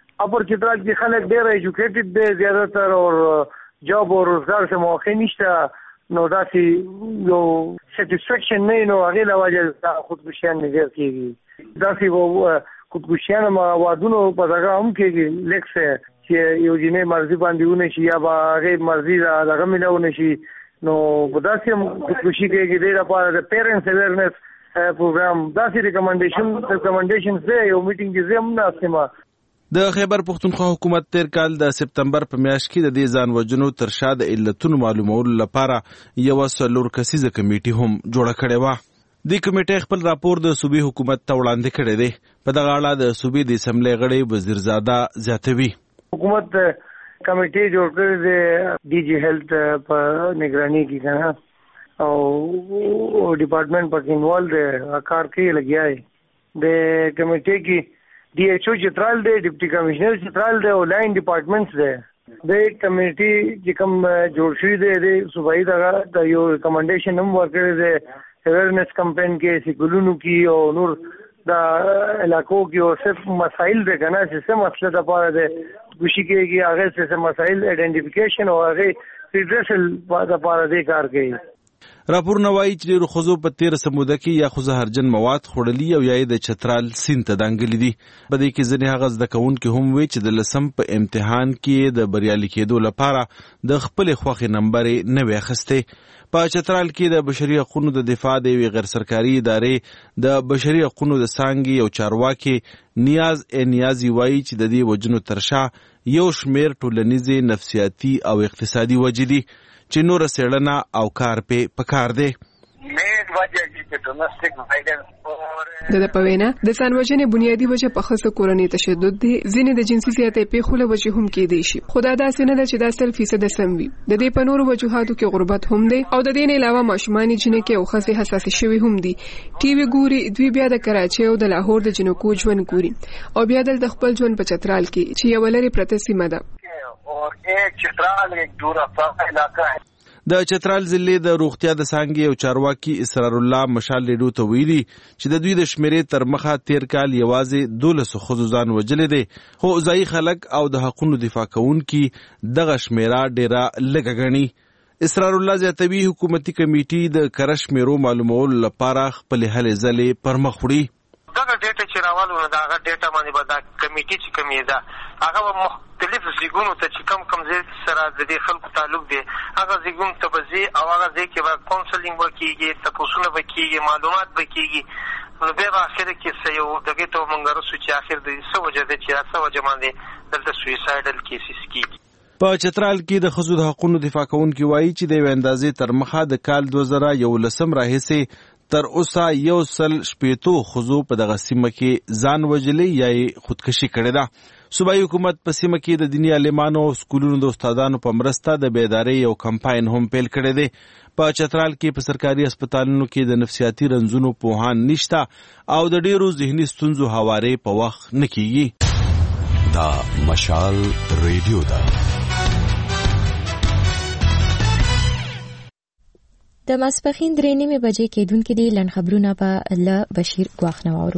کې خلک ډېر ایجوکیټډ دي زیاتره او جاب او روزګار سے موقع نشته نو داسي یو سټیسفیکشن نه نو هغه لا وجه خودکشیان نه کیږي. داسي وو خودکشیان ما وادونو په ځای هم کېږي لیکسه چې یو جنې مرزي باندې ونه شي یا به هغه مرزي دغه ملونه شي نو په داسې خودکشي کېږي. د لپاره د پیرنټس اویرنس پروګرام داسې ریکمنډیشنز دی یو میټینګ کې زم ناسمه. د خیبر پختونخوا حکومت تیر کال د سپتمبر په میاشت کې د دې ځان وژنو تر شا د علتونو معلومولو لپاره یو 4 کسیزه کمیټه هم جوړه کړې و. د کمیټې خپل راپور د صوبې حکومت ته وړاندې کړی دی. په دغه اړه د صوبې د اسمبلی غړي وزیرزاده زیاتوي حکومت کمیټې جوړ کړې ده ډي جی هیلث په نگرانی کې کنه او ډپارټمنټ پکې انوالو دی کار کې لګیا دی. د کمیټې کې डी एच ओ چترال دی ډیپټي کمشنر چترال دی او لاین ډپارټمنټس دی. د کمیټي چې کوم جوړ شوی دی د صوبایي دغه یو ریکمنډیشن هم ورکړی دی اویرنس کمپین کې سکولونو کې او نور د علاقو کې او صرف مسائل دی کنه چې څه مسله د پاره دی کوشش کېږي هغه څه مسائل ایڈنټیفیکیشن او هغه ریډریسل د پاره دی کار کوي. راپور نوایي چې ډېرو ښځو په تېره سموده کې یا خو زهرجن مواد خوړلي او یا یې د چترال سیند ته دانګلي دي. په دې کې ځینې هغه زده کوونکي هم وي چې د 10 په امتحان کې د بریالي کېدو لپاره د خپلې خوښې نمبر یې نه وي اخیستی. په چترال کې د بشري حقوقو د دفاع د یوې غیر سرکاري ادارې د بشري حقوقو د څانګې یو چارواکي نیازي وایي چې د دې وجنو تر شا یو شمېر ټولنیزې نفسیاتي او اقتصادي وجې دي چې نور سیړنه او کار په کار دی. د پوینا د ځانوژنې بنیادی وجه په خاصه کورنۍ تشدد دي. ځینې د جنسي زیاتې پیښو له وجې هم کېدای شي خو دا داسې نه ده چې دا 100% سم وي. د دې په نورو وجوهاتو کې غربت هم دی او د دې نه علاوه ماشومان جنکه او خاصه حساس شوي هم دي. ټي وي ګوري دوی بیا د کراچي او د لاهور د جنکو ژوند ګوري او بیا د خپل ژوند په چترال کې چې یو لري پرته سیمه ده. د چترال ضلع د روغتیا د څانګې او چارواکي اسرار الله مشال لیدو ته ویلي چې د دوی د شمیرې تر مخه 13 کال یوازې 12 خزو ځان وژلې دي خو ځایي خلک او د حقوقو دفاع کوونکي دغه شمیره ډیره لږه ګڼي. اسرار الله زیاتوي حکومتي کمیټې د کره شمیرو معلومولو لپاره خپل هلې ځلې پر مخ وړي. دغه ډیټا چې راوالو نو دغه ډیټا باندې به دا کمیټې چې کومې ده هغه مختلف زیګونو ته چې کم ځای سره د دې خلکو تعلق دی هغه زیګونو ته به ځي او هغه ځای کې به کونسلینګ وکړي تپوسونه به کېږي معلومات به کېږي نو بیا به اخر کې څه یو دغې ته مونږ رسو چې اخر د څه وجه ده چې څه وجه باندې دلته سویسایډل کیسز کېږي. په چترال کې د ښځو د حقوقو دفاع کوونکي وایي چې د یوې اندازې تر مخه د کال 2011 راهیسې تر اوسه 160 ښځو په دغه سیمه کې ځان وژلي یا خودکشي کړې ده. صوبایي حکومت په سیمه کې د دیني عالمانو او سکولونو د استادانو په مرسته د بیدارۍ یو کمپاین هم پیل کړی دی. په چترال کې په سرکاري هسپتالونو کې د نفسیاتي رنځونو پوهان نشته او د ډیرو ذهني ستونزو هوارې په وخت نه کیږي. دا مشال ریډیو دا د ماسپخین 3:30 بجې کېدونکې دي لن خبرونه په له بشیر ګواخ نواورو.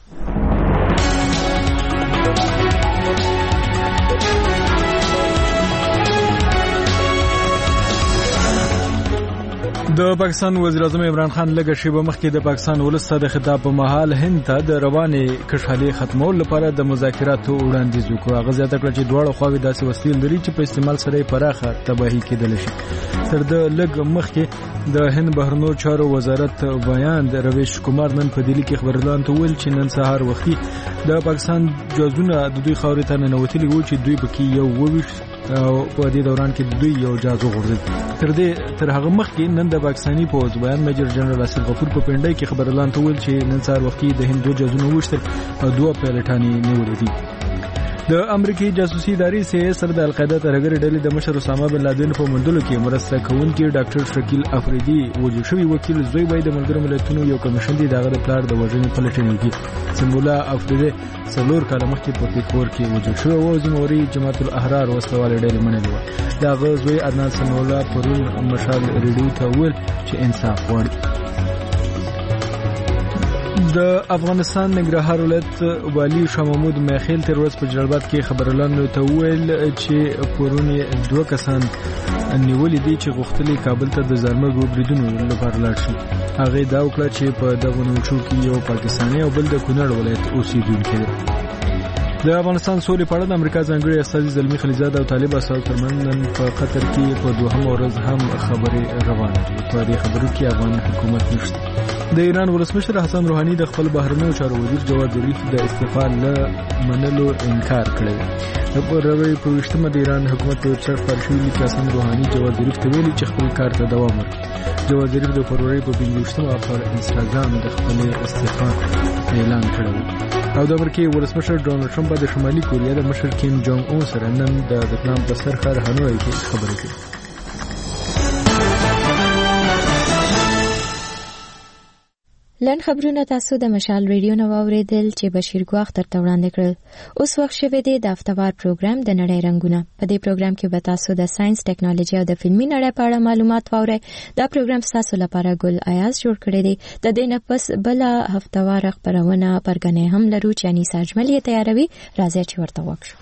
د پاکستان وزیر اعظم عمران خان لږه شیبه مخکې د پاکستان ولس ته د خطاب په مهال هند ته د روانې کشحالې ختمولو لپاره د مذاکراتو وړاندیز وکړ. هغه زیاته کړه چې دواړه خواوې داسې وسیلې لري چې په استعمال سره یې پراخه تباهي کېدلی شي. تر د لږ مخکې د هند بهرنیو چارو وزارت بیان د رویش کمار نن په دلی کې خبريالانو ته ویل چې نن سهار وختي د پاکستان جازونه د دوی خاورې ته ننوتلي وو چې دوی پکې یو وویشت او په دې دوران کې دوی یو جاز وغورځید. تر هغه مخکې نن د پاکستاني پوځ بیان میجر جنرال اسد غفور په پنډای کې خبريالانو ته ویل چې نن سهار وختي د هند دوه جازونه وویشتل او دوه پایلټانې نیولې دي. د امریکایي جاسوسي ادارې سي سره د القاعده ترهګر ډلې د مشر اسامه بن لادن په موندلو کې مرسته کوونکی ډاکټر شکیل افریدي وجود شوی وکیل زوی باید د ملګرو ملتونو یو کمیشن دی دغه د پلان د وژنې پلټنې کې سمبولا افریدي څلور کاله مخکې په پیښور کې وجود شو او زموري جماعت الاحرار وسلواله ډلې منلې و. دغه زوی عدنان سمولا پرون مشال ریډیو ته ویل چې انصاف غواړي. د افغانستان ننګرهار ولایت والی شاه محمود میخیل تر ورځ په جلالآباد کې خبريالانو ته ویل چې پرون دوه کسان نیولې دي چې غوښتلې کابل ته د ځانمرګو بریدونو لپاره لاړ شي. هغه دا وکړه چې په دغه نوښو کې یو پاکستاني او بل د کونړ ولایت اوسیدونکي دي. د افغانستان سولې په اړه د امریکا ځانګړي استازي زلمی خلیزاده او طالب اساسو ترمنځ نن په قطر کې په دوهم ورځ هم خبرې روانې دي. په دې خبرو کې افغان حکومت نشته. د ایران ولسمشر حسن روحاني د خپل بهرنیو چارو وزیر جواد ظریف د استعفا له منلو انکار کړی. د فبرवरी په 20مه د ایران حکومت په چارج پر شوی چې حسن روحاني جواد ظریف ته ویلي چې خپل کار ته دوام ورکړي. جواد ظریف د فبرवरी په 25مه پر انستګرام د خپل استعفا اعلان کړی او د امریکای ولسمشر ډونالد ټرمپ د شمالي کوریا د مشر کیم جونګ اون سره نن د ویتنام په سر ښار هانوی کې خبرې کړې. لن خبرونه تاسو د مشال ریډیو نو اوریدل چې بشیر ګواخ تر وړاندې کړل. اوس وخت شوه دی د هفتوار پروګرام د نړۍ رنگونه. په دې پروګرام کې به تاسو د ساينس ټیکنالوژي او د فلمي نړۍ په اړه معلومات واورئ. دا پروګرام تاسو لپاره ګل ایاز جوړ کړی دی. د دې نه پس بل هفتوار خبرونه پرګنې هم لرو چې انیس اجملی تیاروي. راځي چې ورته وکړو.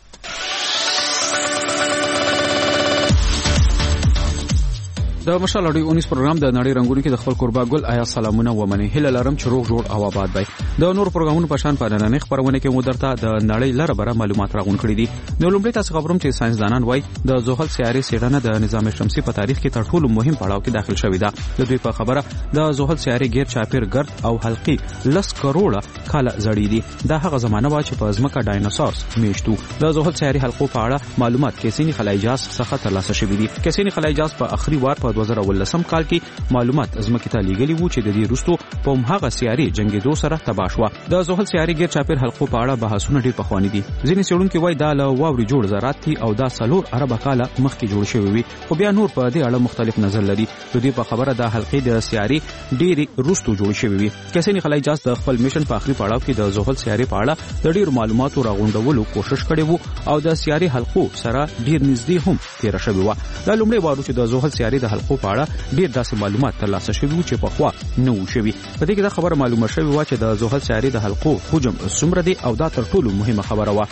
د مشال اډي 19 پروګرام د نړۍ رنگونو کې د خپل قربا ګل آیا سلامونه ومنه هله لرم چې روغ جوړ او آباد وي. د نور پروګرامونو په شان په نننې خبرونه کې مو درته د نړۍ لره بره معلومات راغون کړی دي. نو لومړی تاسو خبروم چې ساينسدانان وایي د زحل سیارې څېړنه د نظام شمسي په تاریخ کې تر ټولو مهم پړاو کې داخل شوې ده. د دوی په خبره د زحل سیارې غیر چاپیر ګرد او حلقي 10 کروڑه کاله زړې دي. دا هغه زمانه و چې په ځمکه ډایناسورس میشتو. د زحل سیارې حلقو په اړه معلومات کیسینی خلای جاز څخه ترلاسه شوې دي. کیسینی خلای جاز په اخري وار په 2013 کال کې معلومات ځمکې ته لیږلي وو چې د دې وروسته په هغه سیارې جنگیدو سره تباه شو. د زحل سیارې غیر چاپیر حلقو په اړه بحثونه ډېر پخواني دي. ځینې څېړونکي وایي دا له واوري جوړ ذرات دي او دا څلور اربه کاله مخکې جوړ شوی وي. خو بیا نور په دې اړه مختلف نظر لري. د دې په خبره د حلقې د سیارې ډېری وروسته جوړ شوی وي. کیسینی خلای جاز د خپل میشن په اخري پړاو کې د زحل سیارې په اړه د ډېر معلوماتو راغونډولو کوشش کړی وو او د سیارې حلقو سره ډېر نږدې هم تیر شوی و. دا لومړی وارو چې د زحل سیارې د حلقو په اړه ډېر داسې معلومات ترلاسه شوی وو چې په خوا نه و شوی. په دې کې دا خبره معلومه شوی و چې د زحل سیارې د حلقو حجم څومره دی او دا تر ټولو مهمه خبره و.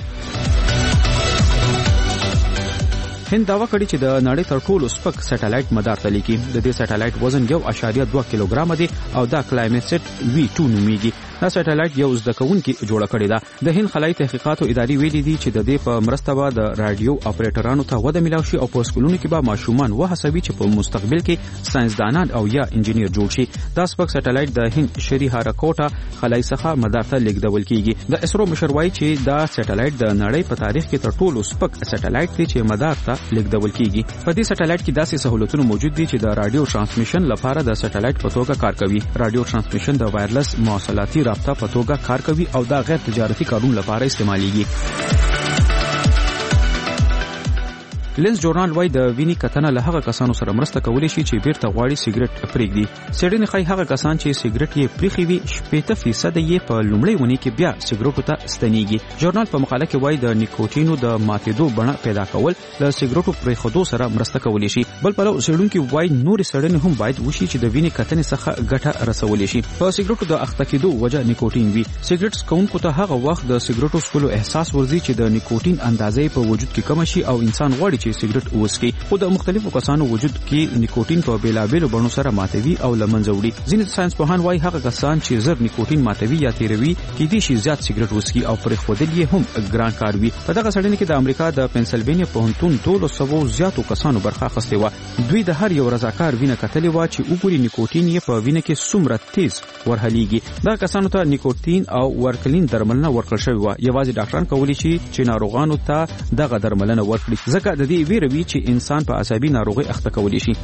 هند داوا کړی چې د نړۍ تر ټولو سپک سټلایټ مدار ته لیکي. د دې سټلایټ وزن 1.2 کیلوګرام دی او دا کلایمټ V2 نومیږي. دا سټلایټ یو ځدکونکي جوړ کړی دا. د هند خلای تحقیقاتو ادارې ویلي دي چې د دې په مرسته به د رادیو اپریټرانو ته وده ملاوي شي او په سکولونو کې به ماشومان وهڅوي چې په مستقبل کې ساينسدانان او یا انجینیر جوړ شي. دا سپک سټلایټ د هند شری هاراکوټا خلای څخه مدار ته لیږدول کیږي. د اسرو مشر وایي چې دا سټلایټ د نړۍ په تاریخ کې تر ټولو سپک سټلایټ دی چې مدار ته لیږدول کیږي. په دې سټلایټ کې داسې سہولتونه موجود دي چې د رادیو ترانسمیشن لپاره د سټلایټ په توګه کار کوي. رادیو ترانسمیشن د وایرلس مواصلاتي رابطه په توګه کار کوي او دا غیر تجارتي کارونو لپاره استعماليږي. لینز ژورنال وايي د ویني کتنه له هغه کسانو سره مرسته کولی شي چې بیرته غواړي سیګریټ پرېږدي. سیډني خای هغه کسان چې سیګریټ یې پریخي وي 80% یې په لومړۍ ونې کې بیا سیګریټو ته ستنېږي. ژورنال په مقاله کې وايي د نیکوټینو د ماتېدو بڼه پیدا کول له سیګریټو پرېښودو سره مرسته کولی شي. بل پلو څېړونکي وايي نورې څېړنې هم باید وشي چې د وینې کتنې څخه ګټه رسولی شي. په سیګریټو د اخته کېدو وجه نیکوټین وي. سیګریټ څکونکو ته هغه وخت د سیګریټو څکلو احساس ورځي چې د نیکوټین اندازې په وجود کې کم شي او انسان غواړي چې سیګریټ وڅکي. خو د مختلفو کسانو وجود کې نیکوټین په بیلابېلو بڼو سره ماتوي او له منځه وړي. ځینې ساينس پوهان وايي هغه کسان چې زر نیکوټین ماتوي یا تیروي کېدای شي زیات سیګریټ وڅکي او پرېښودل یې هم ګران کار وي. په دغه څېړنه کې د امریکا د پنسلوانیا پوهنتون 200 زیاتو کسانو برخه اخیستې وه. دوی د هر یو رضاکار وینه کتلې وه چې وګوري نیکوټین یې په وینه کې څومره تیز ورهلیږي. دا کسانو ته نیکوټین او ورکلین درملنه ورکړل شوې وه. یوازې ډاکټران کولی شي چې ناروغانو ته دغه درملنه ورکړي ځکه د دې ویره وي چې انسان په عصبي ناروغي اخته کولی شي.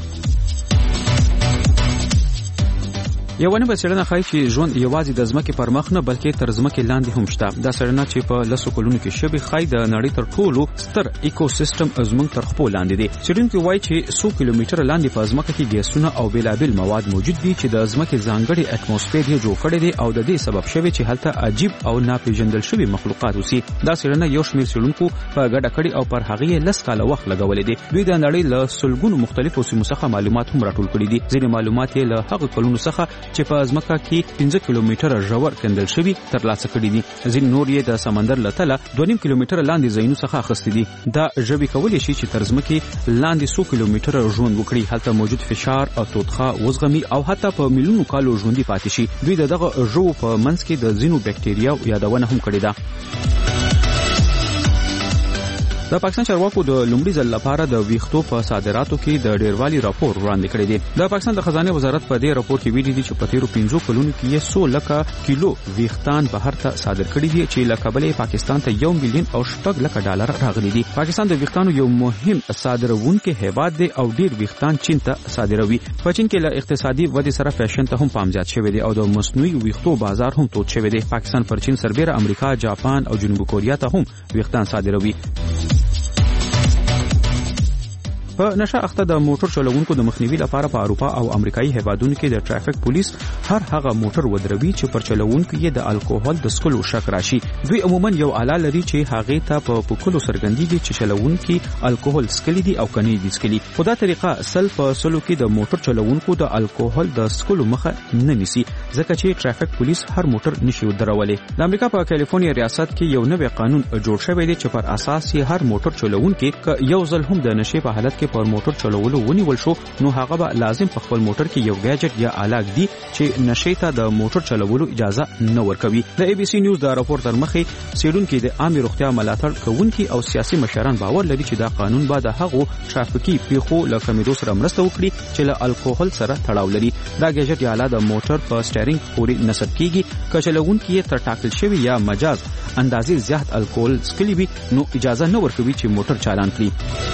یوونه به څېړنه ښایي چې ژوند یوازې د ځمکې پر مخ نه بلکې تر ځمکې لاندې هم شته. دا څېړنه چې په 10 کلونو کې شوې ښایي د نړۍ تر ټولو ستر ایکوسیستم زموږ تر خپو لاندې دی. څېړونکي وایي چې 100 کیلومتره لاندې په ځمکه کې ګیسونه او بیلابیل مواد موجود دي چې د ځمکې ځانګړي اټموسفیر یې جوړ کړی دی او د دې سبب شوی چې هلته عجیب او ناپېژندل شوي مخلوقات اوسي. دا څېړنه یو شمېر څېړونکو په ګډه کړې او پر هغې 10 کاله وخت لګولی دی. دوی د نړۍ له سلګونو مختلفو سیمو څخه معلومات هم راټول کړي دي. ځینې معلومات یې له هغه کلونو څخه چې په ځمکه کې 15 کیلومتره ژور کندل شوی ترلاسه کړي دي. ځین نور یې د سمندر له تله 2.5 کیلومتره لاندې ځایونو څخه اخیستي دي. دا ژوي کولی شي چې تر ځمکې لاندې 100 کیلومتره ژوند وکړي، هلته موجود فشار او تودخه وزغمي او حتی په میلیونو کالو ژوندي پاتې شي. دوی دغه ژوو په منځ کې د ځینو بکټریاو یادونه هم کړې ده. د پاکستان چارواکو د لومړي ځل لپاره د ویښتو په صادراتو کې د ډیروالي راپور وړاندې کړی دی. د پاکستان د خزانه وزارت په دې راپور کې ویلي دي چې په تیرو 15 کلونو کې 100 لکه کیلو ویښتان بهر ته صادر کړي دي چې له کبله پاکستان ته 1 مليون او 8 لک ډالر راغلي دي. پاکستان د ویښتانو یو مهم صادرونکي هیواد دی او ډیر ویښتان چین ته صادروي. په چین کې له اقتصادي ودې سره فیشن ته هم پام زیات شوی دی او د مصنوعي ویښتو بازار هم تود شوی دی. پاکستان پر چین سربېره امریکا، جاپان او جنوبي کوریا ته هم ویښتان صادروي. په نشه اخته د موټر چلوونکو د مخنیوي لپاره په اروپا او امریکایي هیوادونو کې د ټرافیک پولیس هر هغه موټر ودروي چې پر چلوونکو یې د الکوهول د څښلو شک راشي. دوی عموما یو آله لري چې هغه ته په پوکلو څرګندېږي چې چلوونکي الکوهول څښلي دي او کني دي څښلي. خو دا طریقه اصل په سلو کې د موټر چلوونکو د الکوهول د څښلو مخه نه نیسي ځکه چې ټرافیک پولیس هر موټر نشي ودرولې. د امریکا په کالیفورنیا ریاست کې یو نوی قانون جوړ شوی دی چې پر اساس یې هر موټر چلوونکي ک یو ځل هم د نشي په حالت کې پر موټر چلولو ونیول شو نو هغه به لازم په خپل موټر کې یو گیجټ یا آله دی چې نشي ته د موټر چلولو اجازه نه ورکوي. د ای بي سي نیوز دا راپور تر مخې سیډونکو د عامه روغتیا ملاتړ کوونکي او سیاسي مشران باور لري چې دا قانون به د هغو ټرافیکي پیښو له کمیدو سره مرسته وکړي چې له الکوهول سره تړاو لري. دا گیجټ یا آله د موټر په سټیرینګ پورې نصب کیږي که چلوونکي یې تر ټاکل شوی یا مجاز اندازې زیات الکوهول څښلي وي نو اجازه نه ورکوي چې موټر چالان کړي.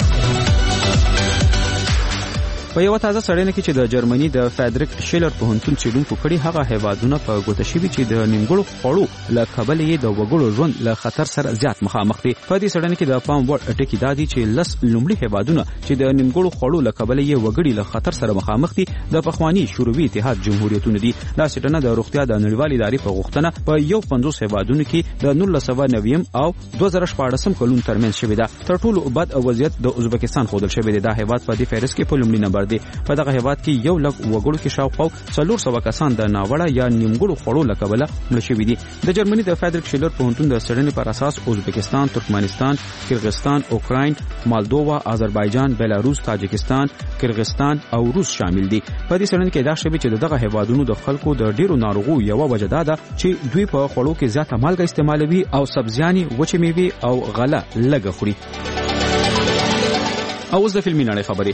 په یو تازه څېړنه کې چې د جرمني د فریدریک شیلر پوهنتون څېړونکو کړي هغه هیوادونه په ګوته شوي چې د نیمګړو خوړو له کبله یې د وګړو ژوند له خطر سره زیات مخامخ دي. په دې څېړنه کې د پام وړ ټکي دا دي چې 10 لومړي هیوادونه چې د نیمګړو خوړو له کبله یې وګړي له خطر سره مخامخ دي د پخوانی شوروي اتحاد جمهوریتونه دي. دا څېړنه د روغتیا د نړیوالې ادارې په غوښتنه په 50 هیوادونو کې د 1990 او 2014 کلونو ترمنځ شوې ده. تر ټولو بد وضعیت د ازبکستان ښودل شوی دی. دا هیواد په دې فهرست کې په لومړي نمبر دی. په دغه هیواد کې 1 لک وګړو کې شاوخوا 400 کسان د ناوړه یا نیمګړو خوړو له کبله مړه شوي دي. د جرمني د فریدریک شیلر پوهنتون د څېړنې پر اساس ازبکستان، ترکمنستان، کرغستان، اوکراین، مالدووا، آذربایجان، بلاروس، تاجکستان، کرغستان او روس شامل دي. په دې څېړنه کې دا شوی چې دغه هیوادونو د خلکو د ډیرو ناروغو یو وجه ده چې دوی په خوړو کې زیاته مالګه استعمالوي او سبزیانې، وچې میوې او غله لږه خوري. او اوس د فلمي نړۍ خبرې.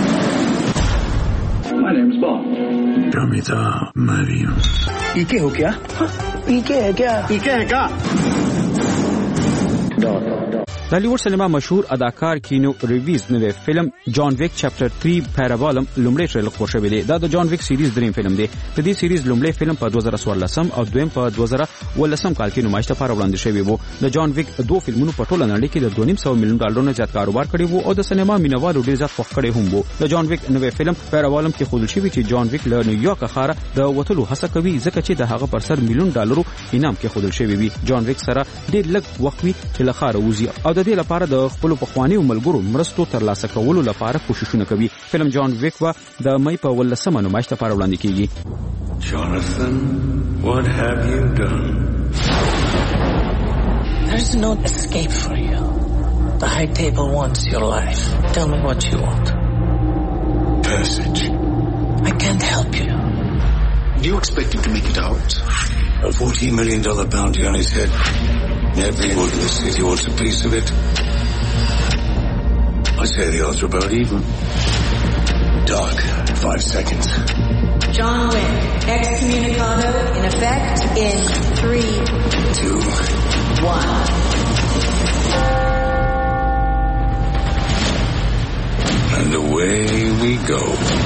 My name's Bob. Prometa Mario. ¿Y qué हो क्या? ¿Y qué है क्या? ¿Y qué है क्या? د هالیوډ سینما مشهور اداکار کینو ریویز نوې فلم جان ویک چپټر 3 پیراوالم لومړی ټریلر خپور شوی دی. دا د جان ویک سیریز دریم فلم دی. د دې سیریز لومړی فلم په 2014 او دویم په 2018 کال کې نمایش لپاره وړاندې شوی وو. د جان ویک دوه فلمونو په ټوله نړۍ کې د 2.5 میلیون ډالرونو زیات کاروبار کړی وو او د سینما مینوالو ډیر زیات خوښ کړي هم وو. د جان ویک نوې فلم پیراوالم کې خودل شوی چې جان ویک له نیویارک ښار د وټلو هڅه کوي ځکه چې د هغه پر سر میلیون ډالرو انعام کې خودل شوی وي. جان ویک سره ډیر لږ وخت وی چې له ښار وځي او د دې لپاره د خپل پخوانیو ملګرو مرستو ترلاسه کولو لپاره کوششونه کوي. فلم جان ویک وا د مې په 18 نمایش لپاره وړاندې کیږي. Jonathan, what have you done? There's no escape for you. The High Table wants your life. Tell me what you want. Passage. I can't help you. Do you expect him to make it out? A $14 million bounty on his head. Everyone in the city wants a piece of it. I say the odds are about even. Doc, 5 seconds. John Wick, excommunicado in effect in 3, 2, 1. And away we go.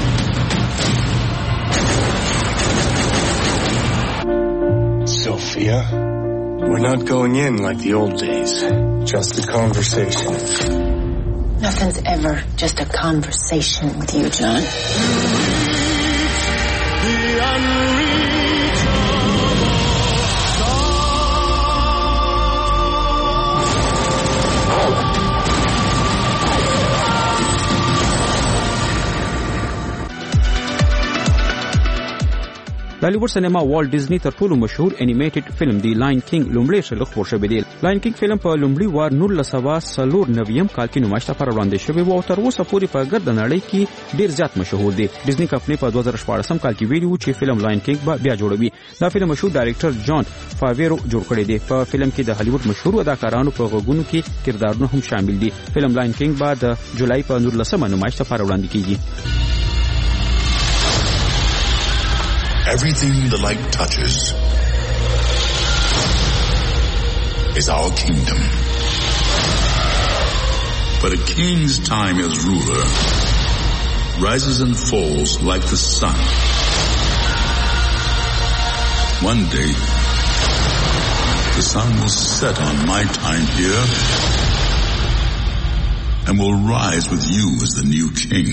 Sophia, we're not going in like the old days. Just a conversation. Nothing's ever just a conversation with you, John. د هالیوډ سینما والټ ډیزنی تر ټولو مشهور انیمیټډ فلم دی لاین کینګ لومړی ټریلر خپور شوی دی. لاین کینګ فلم په لومړی وار 1994 کال کې نمایش لپاره وړاندې شوی و او تر اوسه پورې په ګرد نړۍ کې ډیر زیات مشهور دی. ډیزنی کمپنۍ په 2014 کال کې ویلي و چې فلم لاین کینګ به بیا جوړوي. دا فلم مشهور ډایریکټر جان فاویرو جوړ کړی دی. په فلم کې د هالیوډ مشهور اداکارانو په غوږونو کې کردارونه هم شامل دي. فلم لاین کینګ به د جولای په 19 نمایش لپاره وړاندې کیږي. Everything the light touches is our kingdom. But a king's time as ruler rises and falls like the sun. One day, the sun will set on my time here and will rise with you as the new king.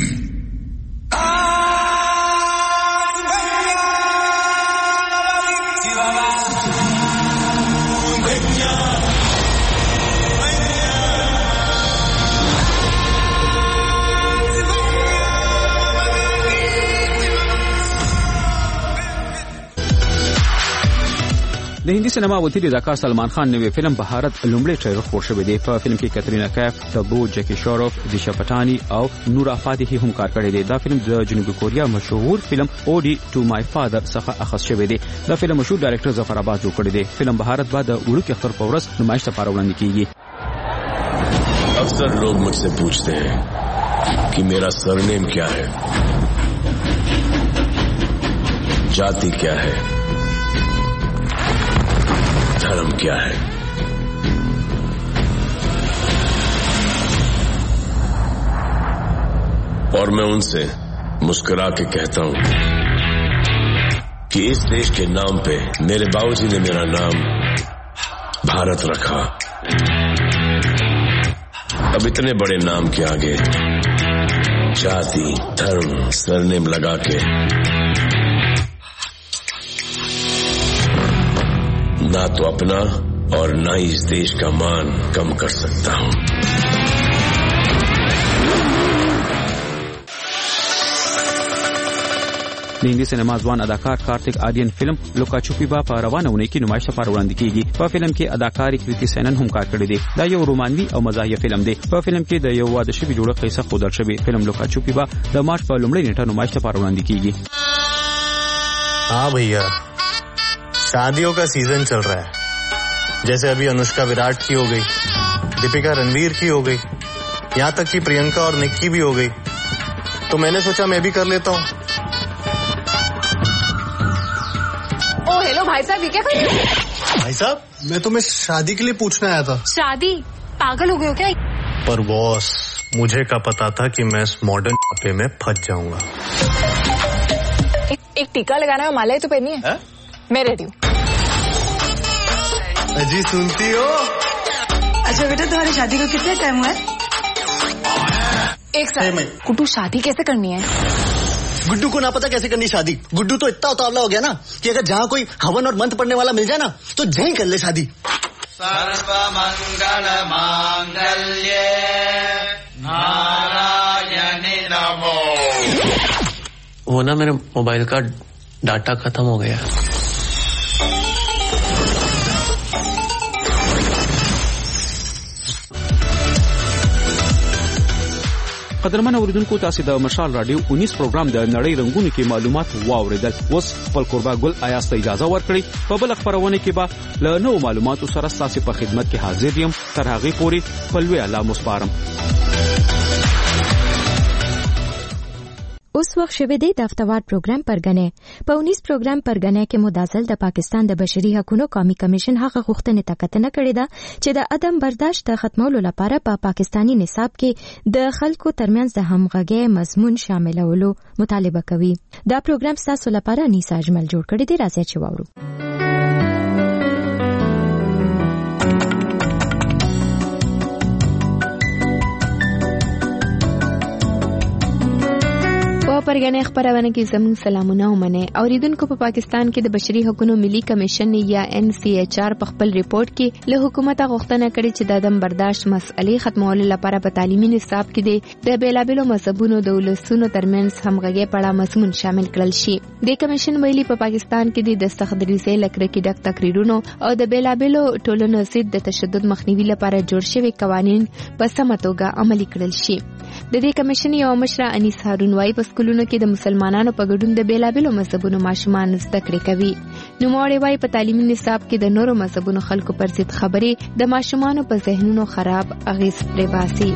د هندي سینما وتیری اداکار سلمان خان نوې فلم بهارت لومړی ټریلر خپور شوی دی. په فلم کې کترینا کیف، تبو، جکی شاروف، دیشا پټانی او نورا فاتحی هم کار کړی دی. دا فلم د جنوبي کوریا مشهور فلم اوډي ټو مای فادر څخه اخذ شوی دی. دا فلم مشهور ډایریکټر ظفر عباس جوړ کړی دی. فلم بهارت بعد د وړوکي اختر په ورځ نمایش لپاره وړاندې کیږي. اکثر لوگ مجھ سے پوچھتے ہیں کہ میرا سرنیم کیا ہے, جاتی کیا ہے, دھرم کیا ہے. اور میں ان سے مسکرا کے کہتا ہوں کہ اس دیش کے نام پہ میرے باؤجی نے میرا نام بھارت رکھا. اب اتنے بڑے نام کے آگے جاتی, دھرم, سرنیم لگا کے نہ تو اپنا اور نہ ہی اس دیش کا مان کم کر سکتا ہوں. د هندي سینما ځوان اداکار کارتیک آریان فلم لوکا چوپی با په روانه ونې کې نمایش لپاره وړاندې کیږي. په فلم کې اداکار کریتی سینن هم کار کړی دی. دا یو رومانوي او مزاحیه فلم دی. په فلم کې د یو واده شوي جوړه قصه ښودل شوې. فلم لوکا چوپی با د مارچ په لومړۍ نیټه نمایش لپاره وړاندې کیږي. हाँ भैया, शादियों का सीजन चल रहा है. जैसे अभी अनुष्का विराट की हो गई, दीपिका रणवीर की हो गई, यहाँ तक कि प्रियंका और निक की भी हो गई. तो मैंने सोचा मैं भी कर लेता हूँ. ओ हेलो भाई साहब, ये क्या कर रहे हो? भाई साहब, मैं तुम्हें शादी के लिए पूछने आया था. शादी? पागल हो गए हो क्या? पर बॉस, मुझे क्या पता था कि मैं इस मॉडर्न पे में फंस जाऊंगा। एक टीका लगाना है, माला ही तो पहनी है। मैं रेडी हूँ। अजी सुनती हो? अच्छा बेटा, तुम्हारी शादी को कितना टाइम हुआ है? एक साल। गुड्डू, शादी कैसे करनी है? गुड्डू को ना पता कैसे करनी शादी। गुड्डू तो इतना उतावला हो गया ना कि अगर जहाँ कोई हवन और मंत्र पढ़ने वाला मिल जाए ना तो जहीं कर ले शादी। सर्वमंगल मांगल्ये नारायणी नमो। वो ना मेरे मोबाइल का डाटा खत्म हो गया। قدرمن اوریدونکو تاسو د مشال رادیو 19 پروګرام د نړۍ رنگونو کې معلومات واوریدل. اوس خپل قربا ګل آیاس ته اجازه ورکړئ. په بل خبرونه کې به له نوو معلوماتو سره تاسو په خدمت کې حاضر یم. تر هغه پورې خپل وی الله مسپارم. اوس وخت شوه دی د هفتوار پروګرام پرګنې په 19 پروګرام پرګنې کې مدازل د پاکستان د بشري حقوقو قومي کمیشن هغه غوښتنې ته کتنه کړې ده چې د عدم برداشت د ختمولو لپاره په پاکستانی نصاب کې د خلکو ترمنځ د همغږۍ مضمون شاملولو مطالبه کوي. دا پروګرام تاسو لپاره انیسا اجمل جوړ کړی دی. راځي چې واورو. پرګنې خبرونه کې زموږ سلامونه ومنه. اوریدونکو په پاکستان کې د بشري حقوقو ملي کمیشن یا NCHR په خپل ریپورت کې له حکومت غوښتنه کړې چې د عدم برداشت مسئلې ختمولو لپاره په تعلیمي نصاب کې د بیلابېلو مذهبونو د ولسونو ترمنځ همغږي پړه مضمون شامل کړل شي. د کمیشن ویلي په پاکستان کې د سختدریزۍ لکره کې د تقریرونو او د بیلابېلو ټولنو ضد د تشدد مخنیوي لپاره جوړ شوی قوانین په سمه توګه عملي کړل شي. د دې کمیشن یو مشر انیس هارون وايي په سکولونو کې د مسلمانانو په ګډون د بیلابېلو مذهبونو ماشومان زده کړې کوي. نو موري وايي په تعلیمي نصاب کې د نورو مذهبونو خلکو پر ضد خبرې د ماشومانو په ذهنونو خراب اغیز پرې باسي.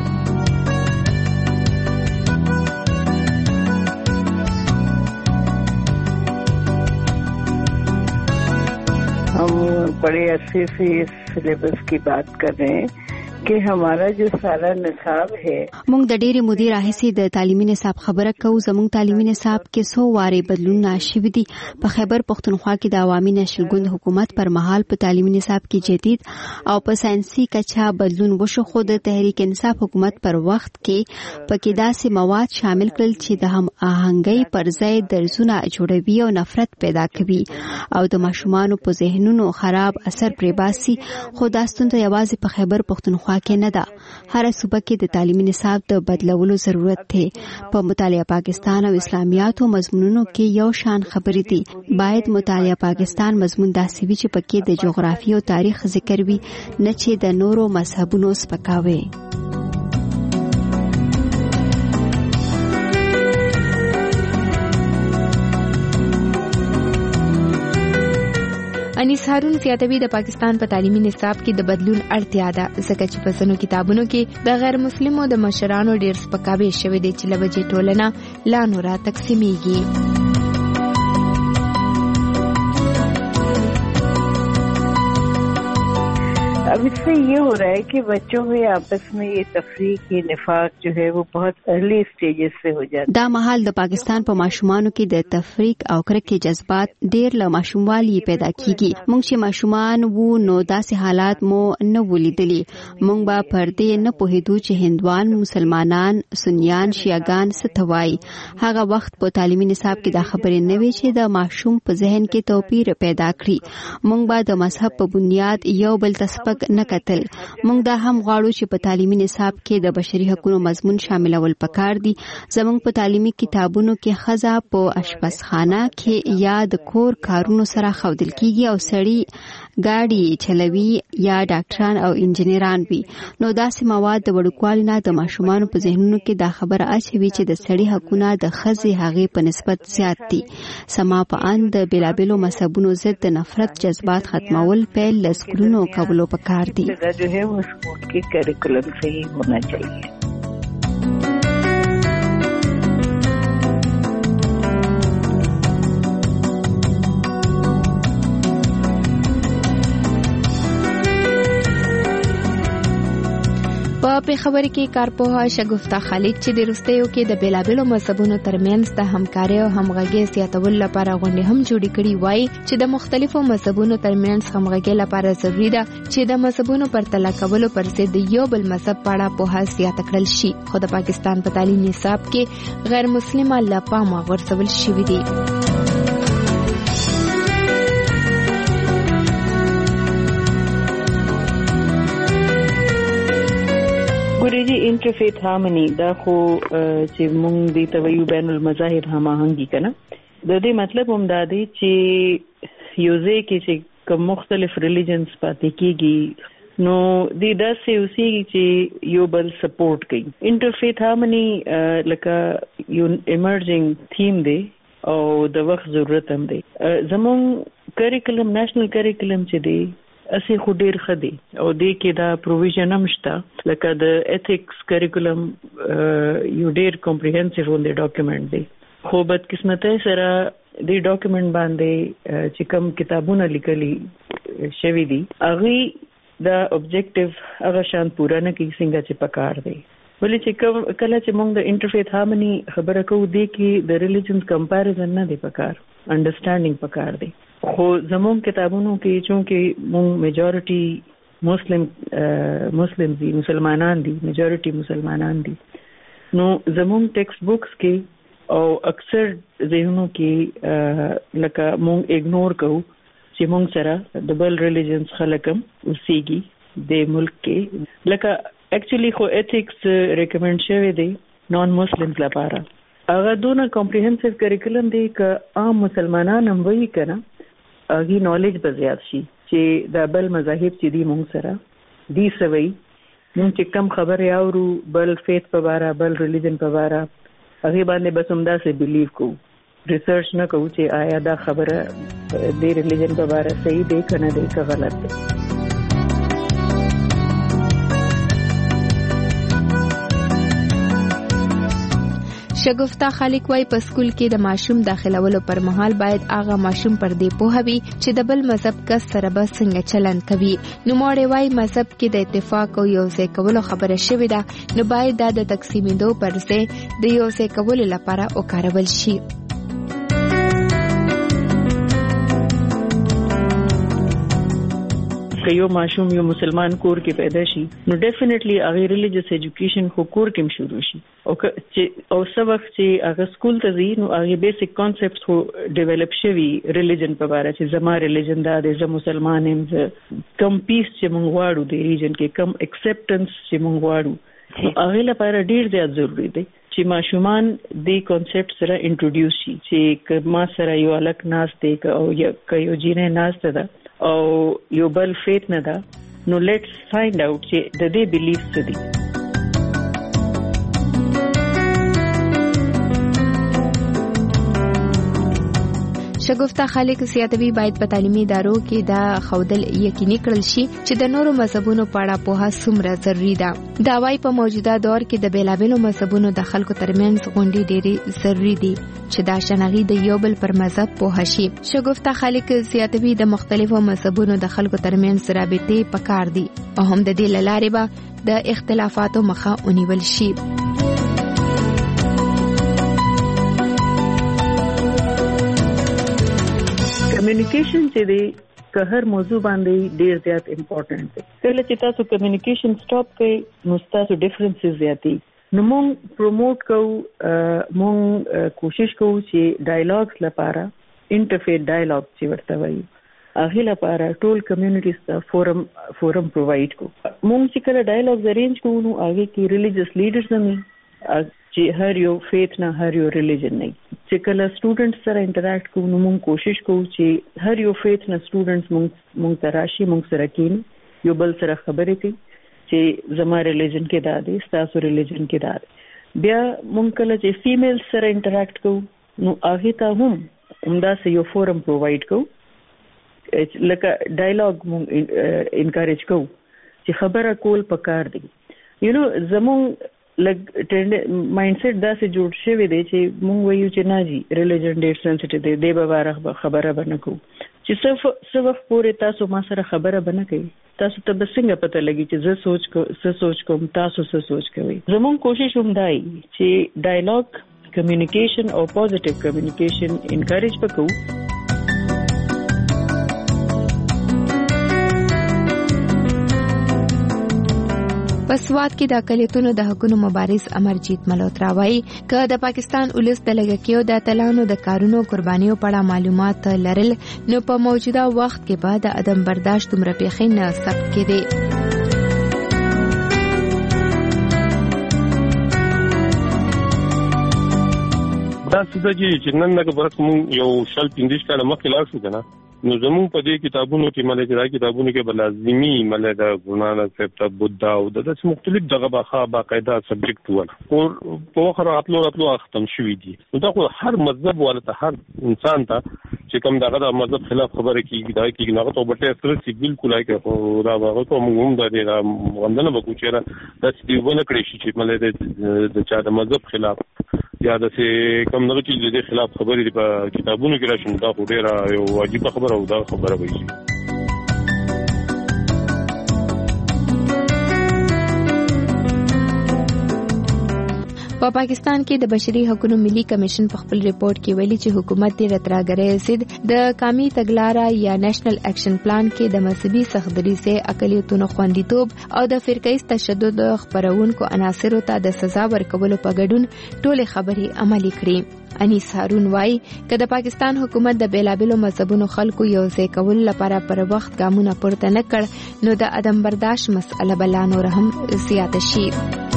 हम बड़े अरसे से इस सिलेबस की बात कर रहे हैं कि हमारा जो सारा निصاب है. موږ د ډېری مدیر راهسي د تعلیمي نصاب خبره کوو. زموږ تعلیمي نصاب کې څو واره بدلون شوي دي. په خیبر پښتونخوا کې د عوامي نشل ګوند حکومت پر مهال په تعلیمي نصاب کې جدید او په ساينسي کچا بدلون وشو. خو د تحریک انصاف حکومت پر وخت کې پکې داسې مواد شامل کړل چې د هم آهنګۍ پر ځای درسونه جوړوي او نفرت پیدا کوي او د ماشومانو په ذهنونو خراب اثر پرې باسي. خو دا ستونزه یوازې په خیبر پښتونخوا کې نه ده. هر صوبه کې د تعلیمي نصاب د بدلولو ضرورت دی. په مطالعه پاکستان او اسلامیاتو مضمونونو کې یو شان خبرې دي. باید مطالعه پاکستان مضمون داسې وي چې پکې د جغرافیې او تاریخ ذکر وي، نه چې د نورو مذهبونو سپکاوی. انیس هارون زیاتوي د پاکستان په تعلیمي نصاب کې د بدلون اړتیا ده ځکه چې په ځینو کتابونو کې د غیر مسلمو د مشرانو ډېر سپکاوی شوی دی چې لوجې ټولنه لا نورا تقسیمیږي. अब इससे ये हो रहा है कि बच्चों में आपस में ये तफरीक ये निफाक जो है वो बहुत अर्ली स्टेजेस से हो जाता है. دا مهال د پاکستان په ماشومانو کې د تفریق او کرکې جذبات ډېر له ماشوموالي پیدا کیږي. موږ چې ماشومان وو نو داسې حالات مو نه ولیدلي. موږ به پردې نه پوهېدو چې هندوان، مسلمانان، سنیان، شیعاګان څه ته وایي. هغه وخت په تعلیمي نصاب کې دا خبرې نه وي چې د ماشوم په ذهن کې توپیر پیدا کړي. موږ به د مذهب په بنیاد یو بل تسبق نه کتل. موږ دا هم غواړو چې په تعلیمي نصاب کې د بشري حقوقو مضمون شاملول پکار دي. زموږ په تعلیمي کتابونو کې ښځه په اشپزخانه کې یا د کور کارونو سره ښودل کیږي او سړی ګاډي چلوي یا ډاکټران او انجنیران وي. نو داسې مواد د وړوکوالي نه د ماشومانو په ذهنونو کې دا خبره اچوي چې د سړي حقونه د ښځې هغې په نسبت زیات دي. سما په ان د بیلابېلو مذهبونو ضد د نفرت جذبات ختمول پیل له سکولونو کولو پکار دي. जो है वो स्कूल के करिकुलम से ही होना चाहिए. په پیښور کې کارپوها شګفتا خالق چې د روستیو کې د بیلابېلو مذهبونو ترمنځ د همکارۍ او همغږۍ زیاتولو لپاره غونډې هم جوړې کړې وای چې د مختلفو مذهبونو ترمنځ همغږۍ لپاره ضروري ده چې د مذهبونو پرتله کولو پر ضد د یو بل مذهب په اړه پوهه زیاته کړل شي. خو د پاکستان په تعلیمي نصاب کې غیر مسلمه له پامه غورځول شوي دي. ګورېږي انټرفیت هارمونی دا خو چې مونږ دې ته وایو بین المذاهب هماهنګي کنه. د دې مطلب هم دا دی چې یو ځای کې چې کوم مختلف ریلیجنز پاتې کېږي نو دې داسې اوسېږي چې یو بل سپورټ کوي. انټرفیت هارمونی لکه یو ایمرجنګ تھیم دی او د وخت ضرورت هم دی. زمونږ کریکولم نېشنل کریکولم چې دی اسی خو ډیر خدي او دې کې دا پروویژن هم شته لکه د ایتھکس کریکولم یو ډیر کمپریهنسیو ول ډاکومنٹ دی. خو بد قسمته سره دې ډاکومنٹ باندې چې کوم کتابونه لیکلي شوي دي هغه دا اوبجیکټیو هغه شان پورا نه کوي څنګه چې پکار دی. ولې چې کله چې موږ د انټرفیت هارمونی خبره کوو دی کې د ریلیجنز کمپیریزن نه دی پکار انډرستانډینګ پکار دی. خو زموږ کتابونو کې چونکه موږ میجورټي مسلم دي مسلمانان دي میجورټي مسلمانان دي نو زموږ ټیکسټ بکس کې او اکثر ذهنونو کې لکه موږ اګنور کوو چې موږ سره د بل ریلیجنز خلکم اوسېږي د ملک کې لکه اکچولی خو ایتھکس ریکمند شوی دی نان مسلمز لپاره هغه دونه کمپریهنسیو کریکولم دی که عام مسلمانان هم وایي کنه اغي نالج به زیات شي چې د بل مذاهب چې دی مونږ سره دی سوي مونږ چې کم خبره اورو بل فیث په واره بل ریلیجن په واره هغه باندې بس همدا سه بیلیو کو ریسرچ نه کوو چې آیا دا خبره د ریلیجن په واره صحیح دی کنه دی که غلط دی. شګفتا خالق وايي په سکول کې د ماشوم داخلولو پر مهال باید هغه ماشوم پر دې پوهوي چې د بل مذهب کس سره به څنګه چلند کوي. نو موري وايي مذهب کې د اتفاق او یو ځای کولو خبره شوې ده نو باید دا د تقسیمېدو پر ځای د یو ځای کولو لپاره وکارول شي. که یو ماشوم یو مسلمان کور کې پیدا شي نو ډیفینیټلی هغه ریلیجیس ایجوکیشن خو کور کې شروع شي او څه وخت چې هغه سکول ته ځي نو هغه بیسیک کانسپټس خو ډیولپ شوي ریلیجن په اړه چې زما ریلیجن دا دی زه مسلمان یم کم پیس چې موږ غواړو د ریجن کې کم اکسپټنس چې موږ غواړو هغه لپاره ډیر زیات ضروری دی چې ماشومان دې کانسپټ سره انټروډیوس شي چې ما سره یو الګ ناس دی او یو جینه ناس ده او یو بل فیت نه ده نو لیټس فایند اوټ چې د دې بیلیف څه دي. شګفتا خالق سیاتوي باید په تعلیمي ادارو کې دا خودل یقیني کړل شي چې د نورو مذهبونو په اړه پوهه څومره ضروري ده. دا وايي په موجوده دور کې د بیلابېلو مذهبونو د خلکو ترمنځ غونډې ډېرې ضروري دي چې دا شناغي د یو بل پر مذهب پوهه شي. شګفتا خالق سیاتوي د مختلفو مذهبونو د خلکو ترمنځ رابطې پکار دي او هم د دې لارې به د اختلافاتو مخه ونیول شي. کمیونیکیشن چې دی که هر موضوع باندې ډیر زیات امپورټنٹ دی. کله چې تاسو کمیونیکیشن سٹاپ کړئ نو تاسو ډیفرنسز زیاتی نو مونږ پروموټ کوو مونږ کوشش کوو چې ډایلاګز لپاره انټرفیت ډایلاګ چې ورته وایي هغه لپاره ټول کمیونټیز ته فورم پرووایډ کوو. مونږ چې کله ډایلاګز ارینج کوو نو هغه کې ریلیجیس لیډرز هم چې هر یو فیث نه هر یو ریلیجن نه چې کله سټوډنټ سره انټریکټ کوو نو موږ کوشش کوو چې هر یو فیث نه سټوډنټس موږ ته راشي موږ سره کین یو بل سره خبرې کوي چې زما ریلیجن کې دا دی ستاسو ریلیجن کې دا دی. بیا موږ کله چې فیمیل سره انټریکټ کوو نو هغه ته هم همداسې یو فورم پرووایډ کوو لکه ډایلاګ موږ انکریج کوو چې خبره کول پکار دی. یو نو زموږ لګ مایند سیټ دا سه جوړ شوی دی چې مونږ وایو چې نه جی ریلیجن ډیر سنسټیو دی به بار خبره باندې کو چې څه وخت پورې تاسو ما سره خبره بنه کوي تاسو ته به څنګه پته لګي چې زه سوچ کوم تاسو څه سوچ کوئ. زموږ کوشش هم دی چې ډایلاګ کمیونیکیشن او پوزټیو کمیونیکیشن انکریج وکړو. په سواد کې د اقلیتونو د حقوقو مبارز امرجیت ملهوترا وایي که د پاکستان ولس د لږکیو د اتلانو د کارونو قربانیو په اړه معلومات لرل نو په موجوده وخت کې به د عدم برداشت دومره پیښې نه ثبت کېدې. دا څه دی چې نن لکه برک مونږ یو 15 کاله مخکې لاړ شو که نه نو زموږ په دې کتابونو کې مله چې دا کتابونو کې به لازمي مله د ګورنانک صاحب ته بودا او د داسې مختلف دغه باقاعده سبجیکټ ول او په وخت راتلو ختم شوي دي. نو دا خو هر مذهب والا ته هر انسان ته چې کوم دغه د مذهب خلاف خبره کیږي دا کیږي نه ته بټه سره سی بالکل هغه خو دا هغه ته موږ هم دا غندنه وکړو چې دا چې ونه کړی شي چې مله د چا د مذهب خلاف یا د کوم نه چې د خلاف خبرې په کتابونو کې راشي دا خو ډیره یو واجب خبره او دا خبره وایي. په پاکستان کې د بشري حقوقو ملي کمیشن په خپل ریپورت کې ویلي چې حکومت د رتراګرۍ ضد د قومي تګلارې یا نېشنل اکشن پلان کې د مذهبي سختدري اقلیتونو خوندیتوب او د فرقیز تشدد خبرونکو عناصرو ته د سزا ورکولو په ګډون ټولې خبرې عملي کړې. انیس هارون وایي که د پاکستان حکومت د بیلابیلو مذهبونو خلکو یو ځای کولو لپاره پر وخت ګامونه پورته نه کړ نو د عدم برداشت مسئله به لا نور هم زیاته شي.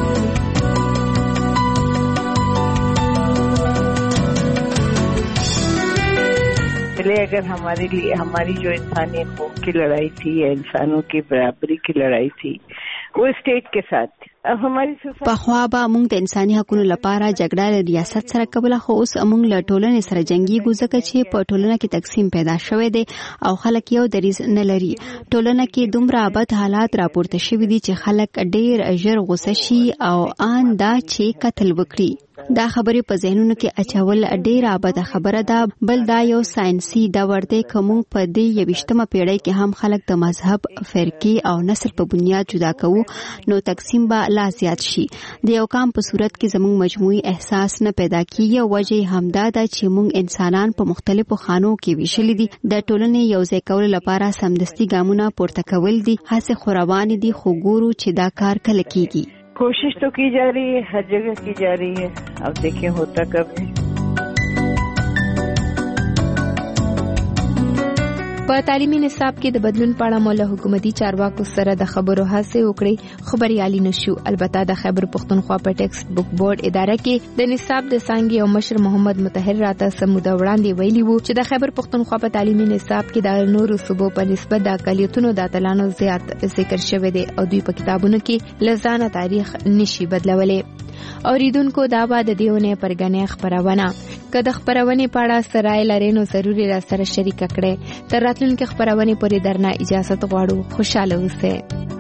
अगर हमारी जो इंसानी हकूक़ की लड़ाई थी या इंसानों की बराबरी की लड़ाई थी वो स्टेट के साथ थी. پخوا به موږ د انساني حقوقو لپاره جګړه له ریاست سره کوله خو اوس موږ له ټولنې سره جنگيږو ځکه چې په ټولنه کې تقسیم پیدا شوی دی او خلک یو دریز نه لري. ټولنه کې دومره بد حالات راپورته شوي دي چې خلک ډېر ژر غوسه شي او ان دا چې قتل وکړي. دا خبرې په ذهنونو کې اچول ډېره بده خبره ده. بل دا یو ساينسي دور دی که موږ په دې 21مه پیړۍ کې هم خلک د مذهب فرقې او نسل په بنیاد جدا کوو نو تقسیم به لا زیات شي. د یو کام په صورت کې زموږ مجموعي احساس نه پیدا کیږي. وجه همدا ده چې موږ انسانان په مختلفو خانو کې ویشل دي. د ټولنې یو ځای کولو لپاره سمدستي ګامونه پورته کول دي. هڅې خو روانې دي خو ګورو چې دا کار کله کیږي. कोशिश तो की जा रही है, हर जगह की जा रही है. अब देखिए होता कब है. په تعلیمي نصاب کې د بدلون په اړه مولا حکومتي چارواکو سره د خبرو هڅه وکړي خبريالي نشو. البته د خیبر پختونخوا په ټیکسټ بک بورډ اداره کې د نصاب د څنګه او مشر محمد مطهر راته سموده وړاندې ویلي وو چې د خیبر پختونخوا په تعلیمي نصاب کې د نورو صوبو په نسبت د اقلیتونو د اتلانو زیات ذکر شوی دی او دوی په کتابونو کې لزانه تاریخ نشي بدلولې. اوریدونکو دا به د دیونه پرګنې خبرونه که د خبرونې په اړه سرای لري نو ضروري را سره شریک کړئ. تر راتلونکي خبرونه پورې درنه اجازه غواړو. خوشاله اوسئ.